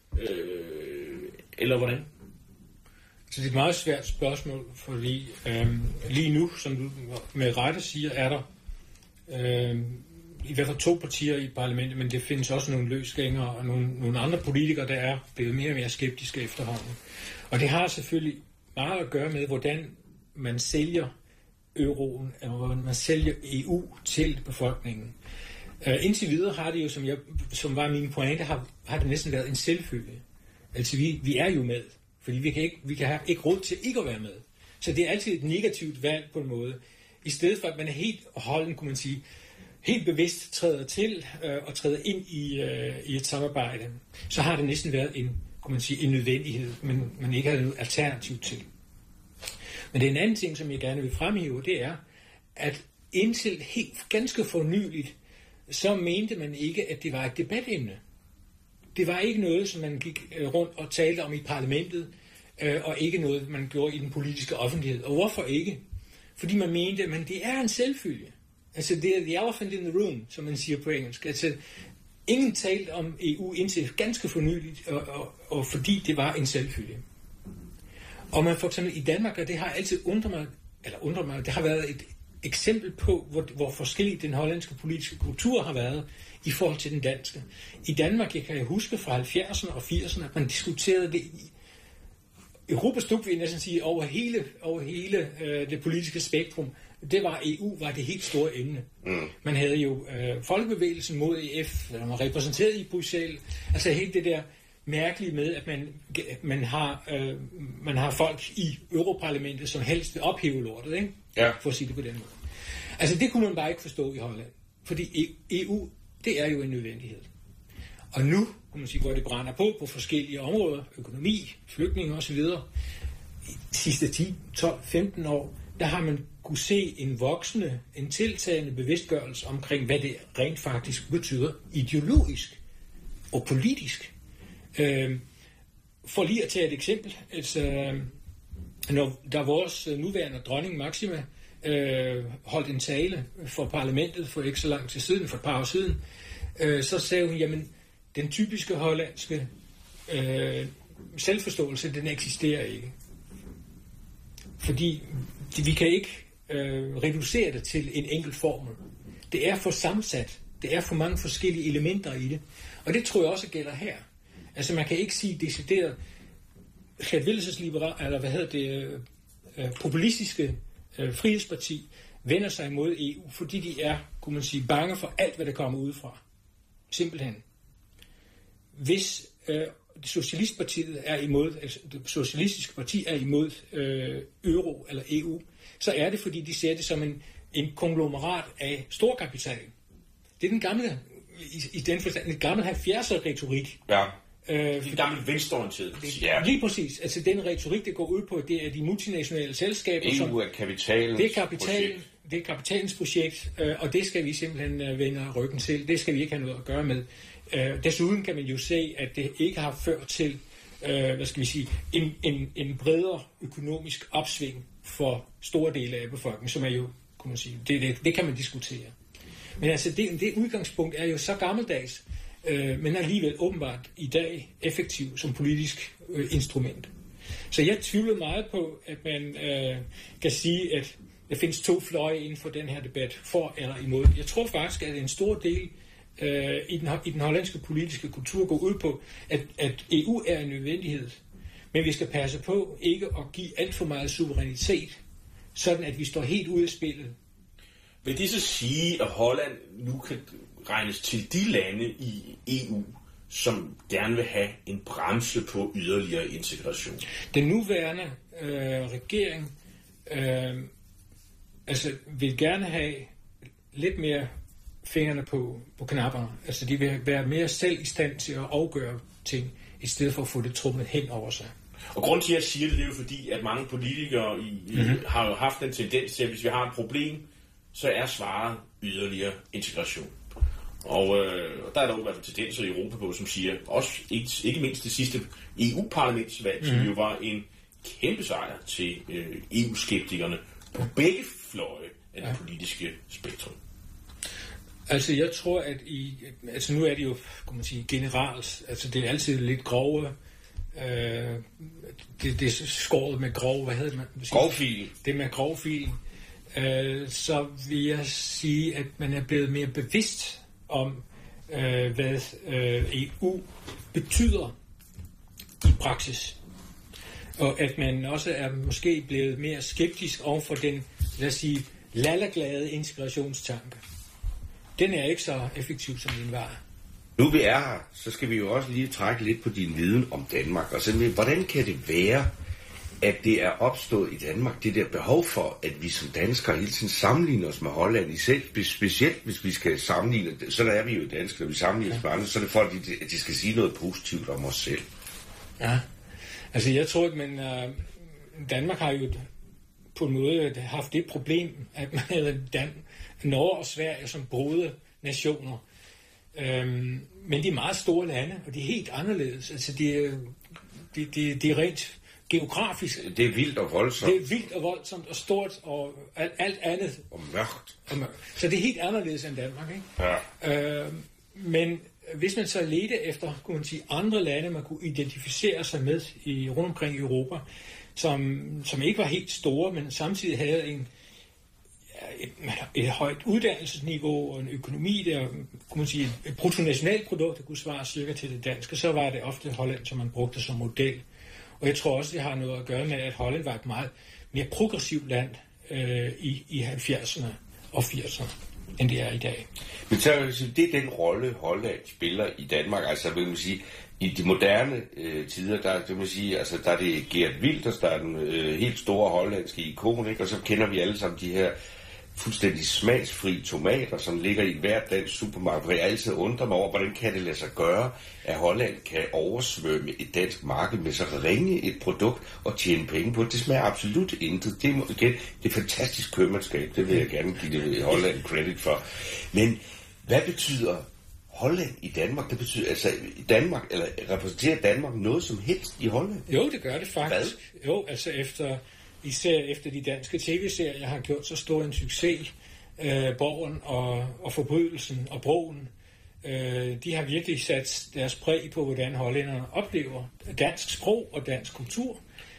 øh, eller hvordan? Så det er et meget svært spørgsmål, fordi øh, lige nu, som du med rette siger, er der øh, i hvert fald to partier i parlamentet, men det findes også nogle løsgængere og nogle, nogle andre politikere, der er blevet mere og mere skeptiske efterhånden. Og det har selvfølgelig meget at gøre med, hvordan man sælger euroen, eller hvordan man sælger E U til befolkningen. Uh, indtil videre har det jo, som, jeg, som var min pointe, har, har det næsten været en selvfølge. Altså vi, vi er jo med, fordi vi kan, ikke, vi kan have ikke råd til ikke at være med. Så det er altid et negativt valg på en måde. I stedet for, at man er helt holden, kunne man sige, helt bevidst træder til øh, og træder ind i, øh, i et samarbejde, så har det næsten været en, kunne man sige, en nødvendighed, men man ikke har noget alternativ til. Men det er en anden ting, som jeg gerne vil fremhæve, det er, at indtil helt ganske fornyeligt, så mente man ikke, at det var et debatemne. Det var ikke noget, som man gik rundt og talte om i parlamentet, øh, og ikke noget, man gjorde i den politiske offentlighed. Og hvorfor ikke? Fordi man mente, at det er en selvfølge. Altså, det er the elephant in the room, som man siger på engelsk. Altså, ingen talte om E U indtil ganske fornyeligt, og, og, og fordi det var en selvfølge. Og man for eksempel i Danmark, og det har altid undret mig, eller undret mig, det har været et eksempel på, hvor, hvor forskellig den hollandske politiske kultur har været i forhold til den danske. I Danmark, jeg kan jeg huske fra halvfjerdserne og firserne, at man diskuterede det i Europa stod, vil jeg næsten sige, over hele, over hele øh, det politiske spektrum. Det var E U, var det helt store emne. Mm. Man havde jo øh, folkebevægelsen mod E F, der var repræsenteret i Bruxelles. Altså helt det der mærkelige med, at man, man, har, øh, man har folk i Europaparlamentet, som helst vil ophæve lortet, ikke? Ja. For at sige det på den måde. Altså det kunne man bare ikke forstå i Holland. Fordi E U, det er jo en nødvendighed. Og nu, kan man sige, hvor det brænder på på forskellige områder, økonomi, flygtninge osv., i de sidste ti, tolv, femten år, der har man kunne se en voksende, en tiltagende bevidstgørelse omkring, hvad det rent faktisk betyder ideologisk og politisk. Øh, for lige at tage et eksempel, altså, når der vores nuværende dronning Maxima øh, holdt en tale for parlamentet for ikke så lang tid siden, for et par år siden, øh, så sagde hun, jamen, den typiske hollandske øh, selvforståelse, den eksisterer ikke. Fordi vi kan ikke øh, reducere det til en enkelt formel. Det er for sammensat. Det er for mange forskellige elementer i det. Og det tror jeg også gælder her. Altså man kan ikke sige decideret Geert Wilders liberal, eller hvad hedder det, øh, populistiske øh, frihedsparti vender sig imod E U, fordi de er, kunne man sige, bange for alt, hvad der kommer udefra. Simpelthen. Hvis øh, Socialistpartiet er imod, altså det socialistiske parti er imod øh, euro eller E U, så er det, fordi de ser det som en, en konglomerat af storkapital. Det er den gamle, i, i den forstand, den gamle halvfjerdser retorik. Ja. Øh, den gamle venstreorienterede. Ja. Lige præcis. Altså den retorik, der går ud på, det er de multinationale selskaber. E U er kapitalens det er kapital, det er kapitalens projekt, øh, og det skal vi simpelthen øh, vende ryggen til. Det skal vi ikke have noget at gøre med. Øh, desuden kan man jo se, at det ikke har ført til, øh, hvad skal vi sige, en, en, en bredere økonomisk opsving for store dele af befolkningen, som er jo kunne man sige. Det, det, det kan man diskutere. Men altså, det, det udgangspunkt er jo så gammeldags, øh, men alligevel åbenbart i dag effektiv som politisk øh, instrument. Så jeg tvivler meget på, at man øh, kan sige, at der findes to fløje inden for den her debat, for eller imod. Jeg tror faktisk, at en stor del øh, i, den, i den hollandske politiske kultur går ud på, at, at E U er en nødvendighed. Men vi skal passe på ikke at give alt for meget suverænitet, sådan at vi står helt ude af spillet. Vil det så sige, at Holland nu kan regnes til de lande i E U, som gerne vil have en bremse på yderligere integration? Den nuværende øh, regering øh, altså vil gerne have lidt mere fingrene på, på knapperne. Altså de vil være mere selv i stand til at afgøre ting, i stedet for at få det trummet hen over sig. Og grunden til, at jeg siger det, det er jo fordi, at mange politikere i, mm-hmm. har jo haft en tendens til, at hvis vi har et problem, så er svaret yderligere integration. Og øh, der er der jo i hvert fald tendenser i Europa på, som siger, også ikke, ikke mindst det sidste E U-parlamentsvalg, mm-hmm. som jo var en kæmpe sejr til øh, E U-skeptikerne på begge fløje af det ja. politiske spektrum. Altså jeg tror, at i, altså nu er det jo, kan man sige, generelt, altså det er altid lidt grove, øh, det, det er skåret med grov, hvad hedder man? Grovfil. Det med grovfil. Øh, så vil jeg sige, at man er blevet mere bevidst om, øh, hvad øh, E U betyder i praksis. Og at man også er måske blevet mere skeptisk overfor den, lad os sige, lalleglade integrationstanke. Den er ikke så effektiv, som den var. Nu vi er her, så skal vi jo også lige trække lidt på din viden om Danmark. Og så, hvordan kan det være, at det er opstået i Danmark, det der behov for, at vi som danskere hele tiden sammenligner os med Holland, selv, specielt hvis vi skal sammenligne, så der er vi jo danskere, vi sammenligner os med andre, så er det for, at de, at de skal sige noget positivt om os selv. Ja, altså jeg tror, at man, uh, Danmark har jo på en måde haft det problem, at man havde Dan- Norge og Sverige som brode nationer. Øhm, men de er meget store lande, og de er helt anderledes. Altså de er, de, de, de er rent geografisk. Det er vildt og voldsomt. Det er vildt og voldsomt og stort og alt, alt andet. Og mørkt. Og mørkt. Så det er helt anderledes end Danmark, ikke? Ja. Øhm, men hvis man så ledte efter, kunne man sige, andre lande, man kunne identificere sig med i, rundt omkring i Europa, som, som ikke var helt store, men samtidig havde en Et, et højt uddannelsesniveau og en økonomi, der kunne man sige, et bruttonationalprodukt, der kunne svare cirka til det danske, så var det ofte Holland, som man brugte som model. Og jeg tror også, det har noget at gøre med, at Holland var et meget mere progressivt land øh, i, i halvfjerdserne og firserne, end det er i dag. Men så, det er den rolle, Holland spiller i Danmark. Altså, vil man sige, i de moderne øh, tider, der, det vil sige, altså, der er det Geert Wilders, der er den øh, helt store hollandske ikon, ikke? Og så kender vi alle sammen de her fuldstændig smagsfri tomater, som ligger i hvert dansk supermarked. For jeg altid undrer mig over, hvordan kan det lade sig gøre, at Holland kan oversvømme et dansk marked med så ringe et produkt og tjene penge på det. Det smager absolut intet. Det er, igen, det er fantastisk købmandskab. Det vil jeg gerne give det Holland credit for. Men hvad betyder Holland i Danmark? Det betyder altså Danmark, eller repræsenterer Danmark noget som helst i Holland? Jo, det gør det faktisk. Hvad? Jo, altså efter især efter de danske tv-serier har gjort så stor en succes, øh, Borgen og, og Forbrydelsen og Broen, øh, de har virkelig sat deres præg på, hvordan hollænderne oplever dansk sprog og dansk kultur.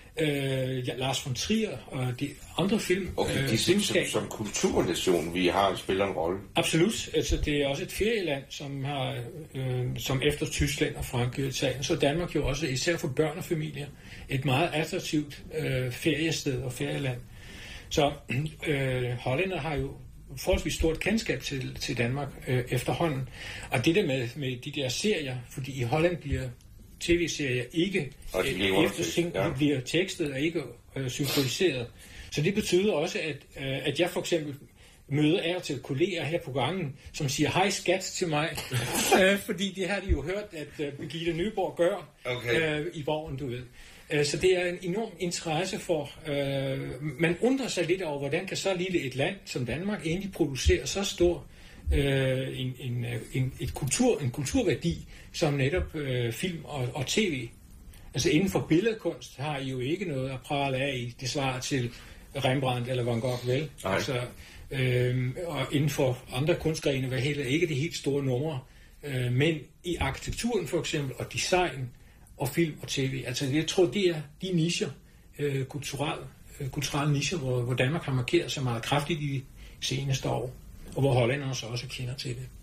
Øh, ja, Lars von Trier og de andre film. Okay, de øh, som, som kulturnation, vi har spiller en rolle. Absolut. Altså, det er også et ferieland, som har, øh, som efter Tyskland og Frankrig og Italien, så Danmark jo også, især for børn og familier, et meget attraktivt øh, feriested og ferieland. Så øh, hollænder har jo forholdsvis stort kendskab til, til Danmark øh, efterhånden. Og det der med, med de der serier, fordi i Holland bliver tv-serier ikke øh, eftersignet, ja. bliver tekstet og ikke øh, synkroniseret. Så det betyder også, at, øh, at jeg for eksempel møder af og til kolleger her på gangen, som siger hej skat til mig, øh, fordi det har de jo hørt, at øh, Birgitte Nyborg gør okay. øh, i Borgen, du ved. Øh, så det er en enorm interesse for, øh, man undrer sig lidt over, hvordan kan så lille et land som Danmark egentlig producere så stor øh, en, en, en, et kultur, en kulturværdi, som netop øh, film og, og tv. Altså inden for billedkunst har I jo ikke noget at prale af i. Det svarer til Rembrandt eller Van Gogh, vel? Altså, øh, og inden for andre kunstgrene var heller ikke de helt store numre. Øh, men i arkitekturen for eksempel, og design, og film og tv, altså jeg tror, det er de nicher, øh, kulturelle, øh, kulturelle nicher, hvor, hvor Danmark har markeret sig meget kraftigt i de seneste år, og hvor hollænderne så også kender til det.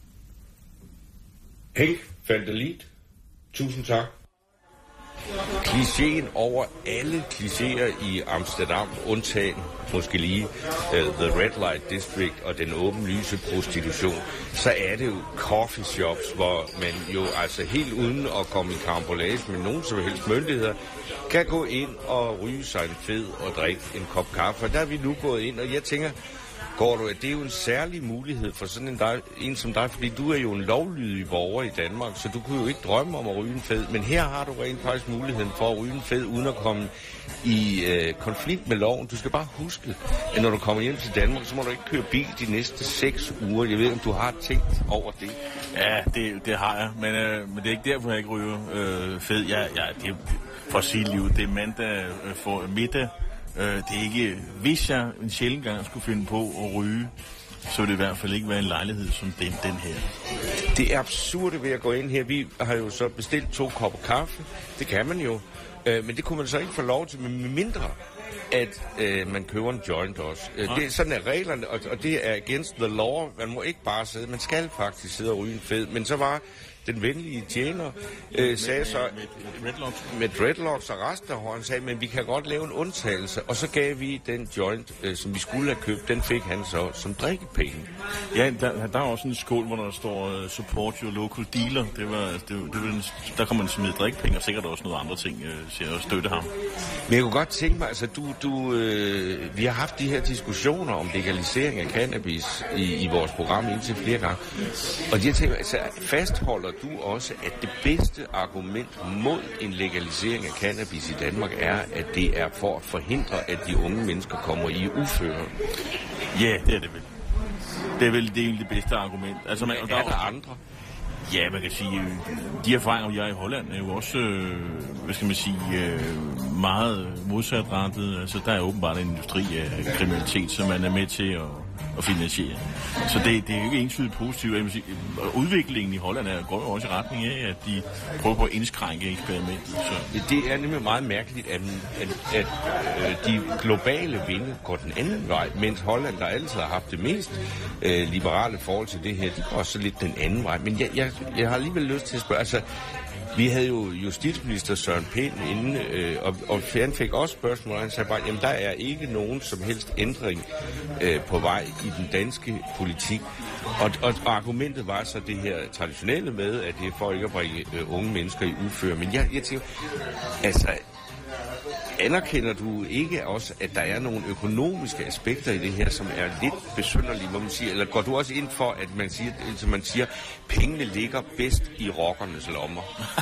Henk van der Lied, tusind tak. Klichéen over alle klichéer i Amsterdam, undtagen måske lige uh, The Red Light District og den åbenlyse prostitution, så er det jo coffee shops, hvor man jo altså helt uden at komme i karambolage med nogen som helst myndigheder, kan gå ind og ryge sig en fed og drikke en kop kaffe. Der er vi nu gået ind, og jeg tænker, går du, at det er jo en særlig mulighed for sådan en, dig, en som dig, fordi du er jo en lovlydig borger i Danmark, så du kunne jo ikke drømme om at ryge en fed, men her har du rent faktisk muligheden for at ryge en fed, uden at komme i øh, konflikt med loven. Du skal bare huske, at når du kommer hjem til Danmark, så må du ikke køre bil de næste seks uger. Jeg ved ikke, om du har tænkt over det. Ja, det, det har jeg, men, øh, men det er ikke derfor, jeg ikke ryger øh, fed. Ja, ja, det er for at sige livet. Det er mandag øh, for middag. Øh, det er ikke, hvis jeg en sjældent gang skulle finde på at ryge, så vil det i hvert fald ikke være en lejlighed som den, den her. Det er absurde ved at gå ind her. Vi har jo så bestilt to kopper kaffe. Det kan man jo. Øh, men det kunne man så ikke få lov til, med mindre at øh, man køber en joint også. Øh, det, sådan er reglerne, og, og det er against the law. Man må ikke bare sidde, man skal faktisk sidde og ryge en fed. Men så var den venlige tjener, øh, sagde så, med dreadlocks. med dreadlocks og resten af hånden, sagde, men vi kan godt lave en undtagelse. Og så gav vi den joint, øh, som vi skulle have købt, den fik han så som drikkepenge. Ja, der, der er også en skål, hvor der står uh, support your local dealer. Det var, det, det var en, der kommer man smide drikkepenge, og sikkert også nogle andre ting, øh, til at støtte ham. Men jeg kunne godt tænke mig, altså du, du øh, vi har haft de her diskussioner om legalisering af cannabis i, i vores program indtil flere gange. Og jeg tænker, altså fastholder du også, at det bedste argument mod en legalisering af cannabis i Danmark er, at det er for at forhindre, at de unge mennesker kommer i uføre? Ja, det er det vel. Det er vel det, er det bedste argument. Altså, man, er der, der andre? Ja, man kan sige, de erfaringer, vi har i Holland, er jo også, øh, hvad skal man sige, øh, meget modsatrettet. Altså, der er åbenbart en industri af kriminalitet, som man er med til at, at finansiere. Så det, det er jo ikke entydigt positivt. Jeg vil sige, udviklingen i Holland er, går jo også i retning af, at de prøver på at indskrænke eksperimentet. Så. Det er nemlig meget mærkeligt, at, at, at, at de globale vinde går den anden vej, mens Holland, der altid har haft det mest øh, liberale forhold til det her, de går også lidt den anden vej. Men jeg, jeg, jeg har alligevel lyst til at spørge, altså, vi havde jo justitsminister Søren Pind inde, øh, og, og han fik også spørgsmål, og han sagde bare, jamen der er ikke nogen som helst ændring øh, på vej i den danske politik. Og, og, og argumentet var så det her traditionelle med, at det er for ikke at bringe øh, unge mennesker i uføre. Men jeg, jeg tænker, altså, anerkender du ikke også, at der er nogle økonomiske aspekter i det her, som er lidt besynderlige, må man sige? Eller går du også ind for, at man siger, som man siger, pengene ligger bedst i rockernes lommer?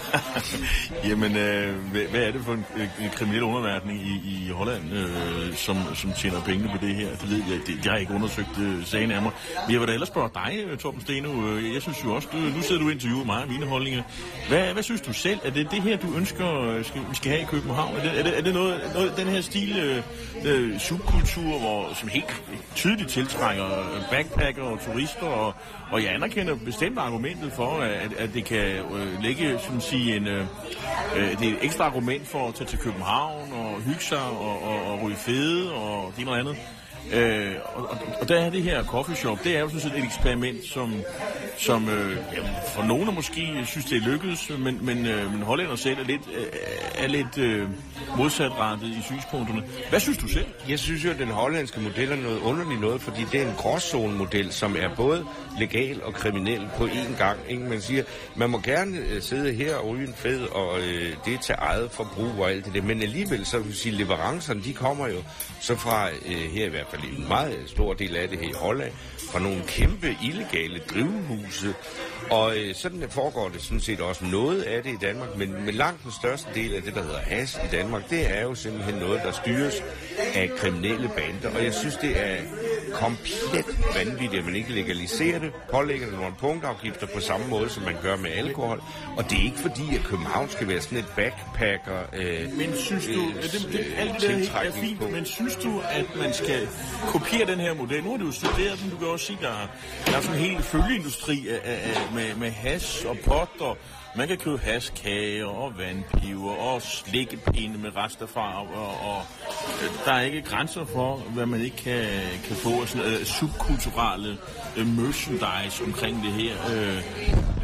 Jamen, øh, hvad, hvad er det for en, en kriminel underverden i, i Holland, øh, som, som tjener penge på det her? Det ved jeg, det, jeg har ikke undersøgt øh, sagen nærmere. Men jeg vil da ellers spørge dig, Torben Steno. Jeg synes jo også, du, nu sidder du og interviewer mig og mine holdninger. Hvad, hvad synes du selv? Er det det her, du ønsker, skal, vi skal have i København? Er det, er det, er det noget, noget den her stil, øh, øh, subkultur, hvor, som helt tydeligt tiltrækker backpacker og turister, og, og jeg anerkender bestemt argumentet for, at, at det kan øh, lægge, som man siger, en, øh, det er et ekstra argument for at tage til København og hygge sig og, og, og ryge fede og det og andet. Øh, og, og, og der er det her coffee shop, det er jo sådan set et eksperiment, som, som øh, jamen, for nogle måske synes, det er lykkedes, men, men, øh, men hollænder selv er lidt, øh, er lidt øh, modsatrettet i synspunkterne. Hvad synes du selv? Jeg synes jo, at den hollandske model er noget underligt noget, fordi det er en gråzone-model, som er både legal og kriminel på én gang. Ikke? Man siger, man må gerne øh, sidde her og ryge en fed, og øh, det er til eget forbrug og alt det der, men alligevel, så vil sige, leverancerne, de kommer jo så fra, øh, her i hvert fald en meget stor del af det her i Holland, fra nogle kæmpe illegale drivhuse, og øh, sådan foregår det sådan set også noget af det i Danmark, men med langt den største del af det, der hedder hash i Danmark, det er jo simpelthen noget, der styres af kriminelle bander, og jeg synes, det er komplet vanvittigt, at man ikke legaliserer det, pålægger det nogle punktafgifter på samme måde, som man gør med alkohol. Og det er ikke fordi, at København skal være sådan et backpacker. Øh, men synes du, øh, det, det, alt det der er fint, på. Men synes du, at man skal kopiere den her model? Nu har du jo studeret den, du kan også sige, der er, der er sådan en hel følgeindustri af, af, med, med hash og pot, og man kan købe hashkager og vandpiver og slikkepinde med restafar, og, og der er ikke grænser for, hvad man ikke kan, kan få af sådan uh, subkulturelle uh, merchandise omkring det her. Uh, uh,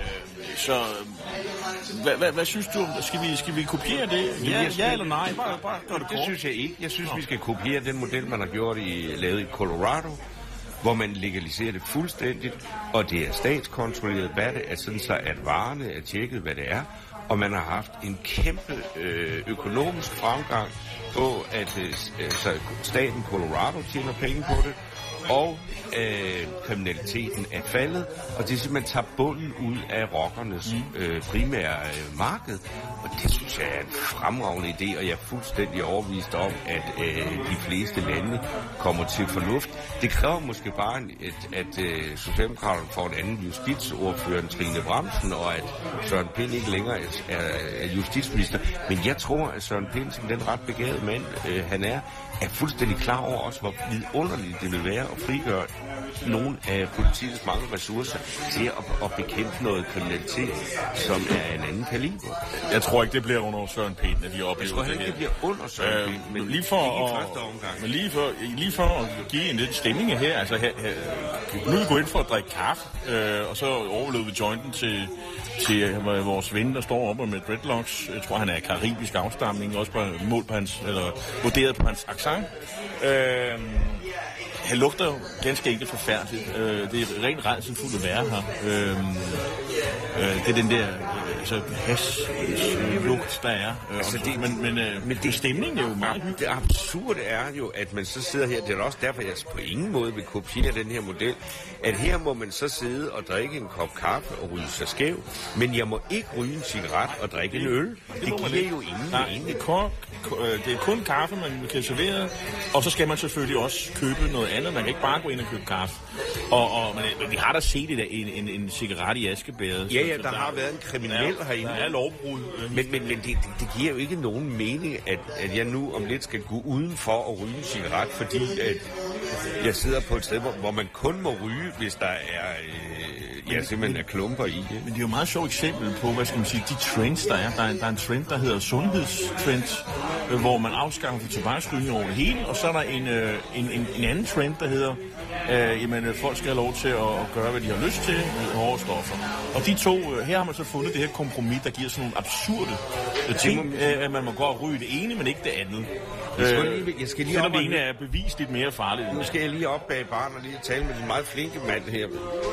så hvad, hvad, hvad synes du? Skal vi, skal vi kopiere det? Ja, ja eller nej? Bare, bare gør det kort. Det synes jeg ikke. Jeg synes, vi skal kopiere den model, man har gjort i, lavet i Colorado, hvor man legaliserer det fuldstændigt, og det er statskontrolleret, hvad det er, sådan så at varerne er tjekket, hvad det er, og man har haft en kæmpe øh, økonomisk fremgang på, at øh, så staten Colorado tjener penge på det, og øh, kriminaliteten er faldet, og det simpelthen tager bunden ud af rockernes øh, primære øh, marked, og det synes jeg er en fremragende idé, og jeg er fuldstændig overbevist om, at øh, de fleste lande kommer til fornuft. Det kræver måske bare, at, at øh, Socialdemokraterne får en anden justitsordfører end Trine Bramsen, og at Søren Pind ikke længere er, er justitsminister, men jeg tror, at Søren Pind, som den ret begavede mand, øh, han er, er fuldstændig klar over også, hvor vidunderligt det vil være at frigøre nogle af politiets mange ressourcer til at, at bekæmpe noget kriminalitet, som er en anden kaliber. Jeg tror ikke, det bliver under Søren Pind, at de oplever det her. Jeg tror heller ikke, det bliver under Søren Pind, men lige for at, men lige for, lige for at give en lidt stemning her, altså her, her, nu er vi gået ind for at drikke kaffe, øh, og så overlod vi jointen til, til vores ven, der står oppe med dreadlocks. Jeg tror, han er af karibisk afstamning, også på, mål på hans, eller vurderet på hans accent. Øh, Han lugter jo ganske enkelt forfærdeligt. Øh, det er rent rædselsfuldt at være her. Øh, øh, det er den der øh, altså, has-lugt, der er. Øh, altså, det, men men, øh, men det, stemningen er jo meget hyggelig. Det absurde er jo, at man så sidder her. Det er også derfor, jeg på ingen måde vil kopiere den her model. At her må man så sidde og drikke en kop kaffe og ryge sig skæv. Men jeg må ikke ryge en cigaret og drikke en øl. Det, det giver jo ingen mening. Det, det er kun kaffe, man kan servere. Og så skal man selvfølgelig også købe noget andet. Man kan ikke bare gå ind og købe kaffe. Og, og men, vi har da set det der, en, en, en cigaret i askebæret. Ja, ja, der, der har været en kriminel der, herinde. Der er lovbrud. Men, men, men det, det, det giver jo ikke nogen mening, at, at jeg nu om lidt skal gå udenfor og ryge en cigaret, fordi at jeg sidder på et sted, hvor, hvor man kun må ryge, hvis der er øh, ja, simpelthen er klumper i. Ja. Men det er jo et meget sjovt eksempel på, hvad skal man sige, de trends, der er. Der er, der er en trend, der hedder sundhedstrend, øh, hvor man afskaffer for tobaksrygning over det hele, og så er der en, øh, en, en, en anden trend, der hedder, øh, jamen, folk skal have lov til at, at gøre, hvad de har lyst til med hårde stoffer. Og de to, øh, her har man så fundet det her kompromis, der giver sådan nogle absurde øh, ting, øh, at man må gå og ryge det ene, men ikke det andet. Jeg skal lige, jeg skal lige selvom det ene er bevist lidt mere farligt. Nu skal jeg lige op bag baren og lige tale med den meget flinke mand her.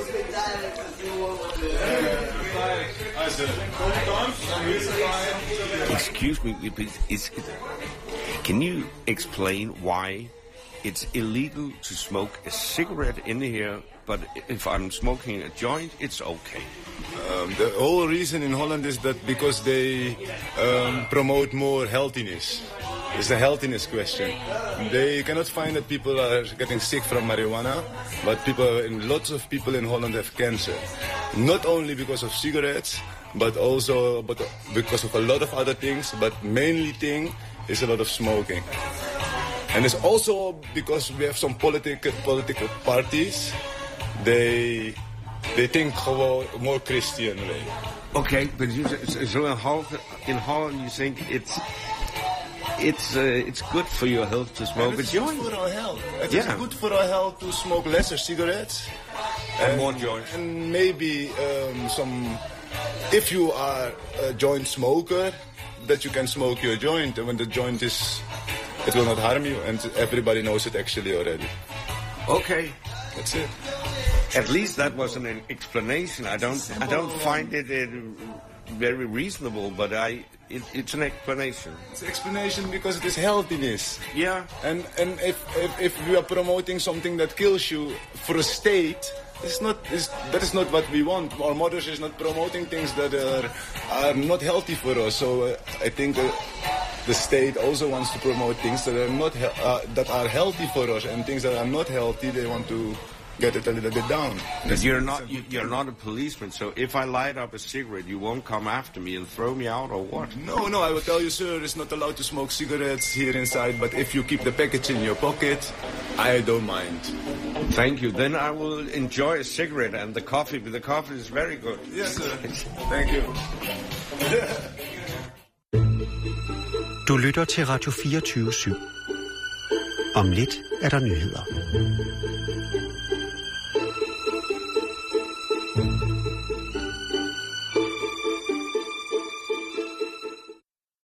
Excuse me, it's, can you explain why it's illegal to smoke a cigarette in here, but if I'm smoking a joint, it's okay? Um, the whole reason in Holland is that because they um, promote more healthiness. It's a healthiness question. They cannot find that people are getting sick from marijuana, but people, lots of people in Holland have cancer. Not only because of cigarettes, but also but because of a lot of other things, but mainly thing is a lot of smoking. And it's also because we have some political political parties, they they think more Christian way. Okay, but you, so in Holland, in Holland you think it's it's uh, it's good for your health to smoke and it's a joint? Good for our health. It yeah. is good for our health to smoke lesser cigarettes and, and more joints, and maybe um, some. If you are a joint smoker, that you can smoke your joint, and when the joint is, it will not harm you, and everybody knows it actually already. Okay, that's it. At least that was an explanation. I don't, I don't find it uh, very reasonable, but I, it, it's an explanation. It's an explanation because it is healthiness. Yeah. And and if if, if we are promoting something that kills you for a state, it's not. It's, that is not what we want. Our mothers is not promoting things that are are not healthy for us. So uh, I think uh, the state also wants to promote things that are not he- uh, that are healthy for us, and things that are not healthy, they want to get it a little bit down. But you're not you, you're not a policeman, so if I light up a cigarette, you won't come after me and throw me out, or what? No, no, I will tell you, sir, it's not allowed to smoke cigarettes here inside, but if you keep the package in your pocket, I don't mind. Thank you. Then I will enjoy a cigarette and the coffee, but the coffee is very good. Yes, sir. Thank you. Du lytter til Radio fireogtyve syv. Om lidt er der nyheder.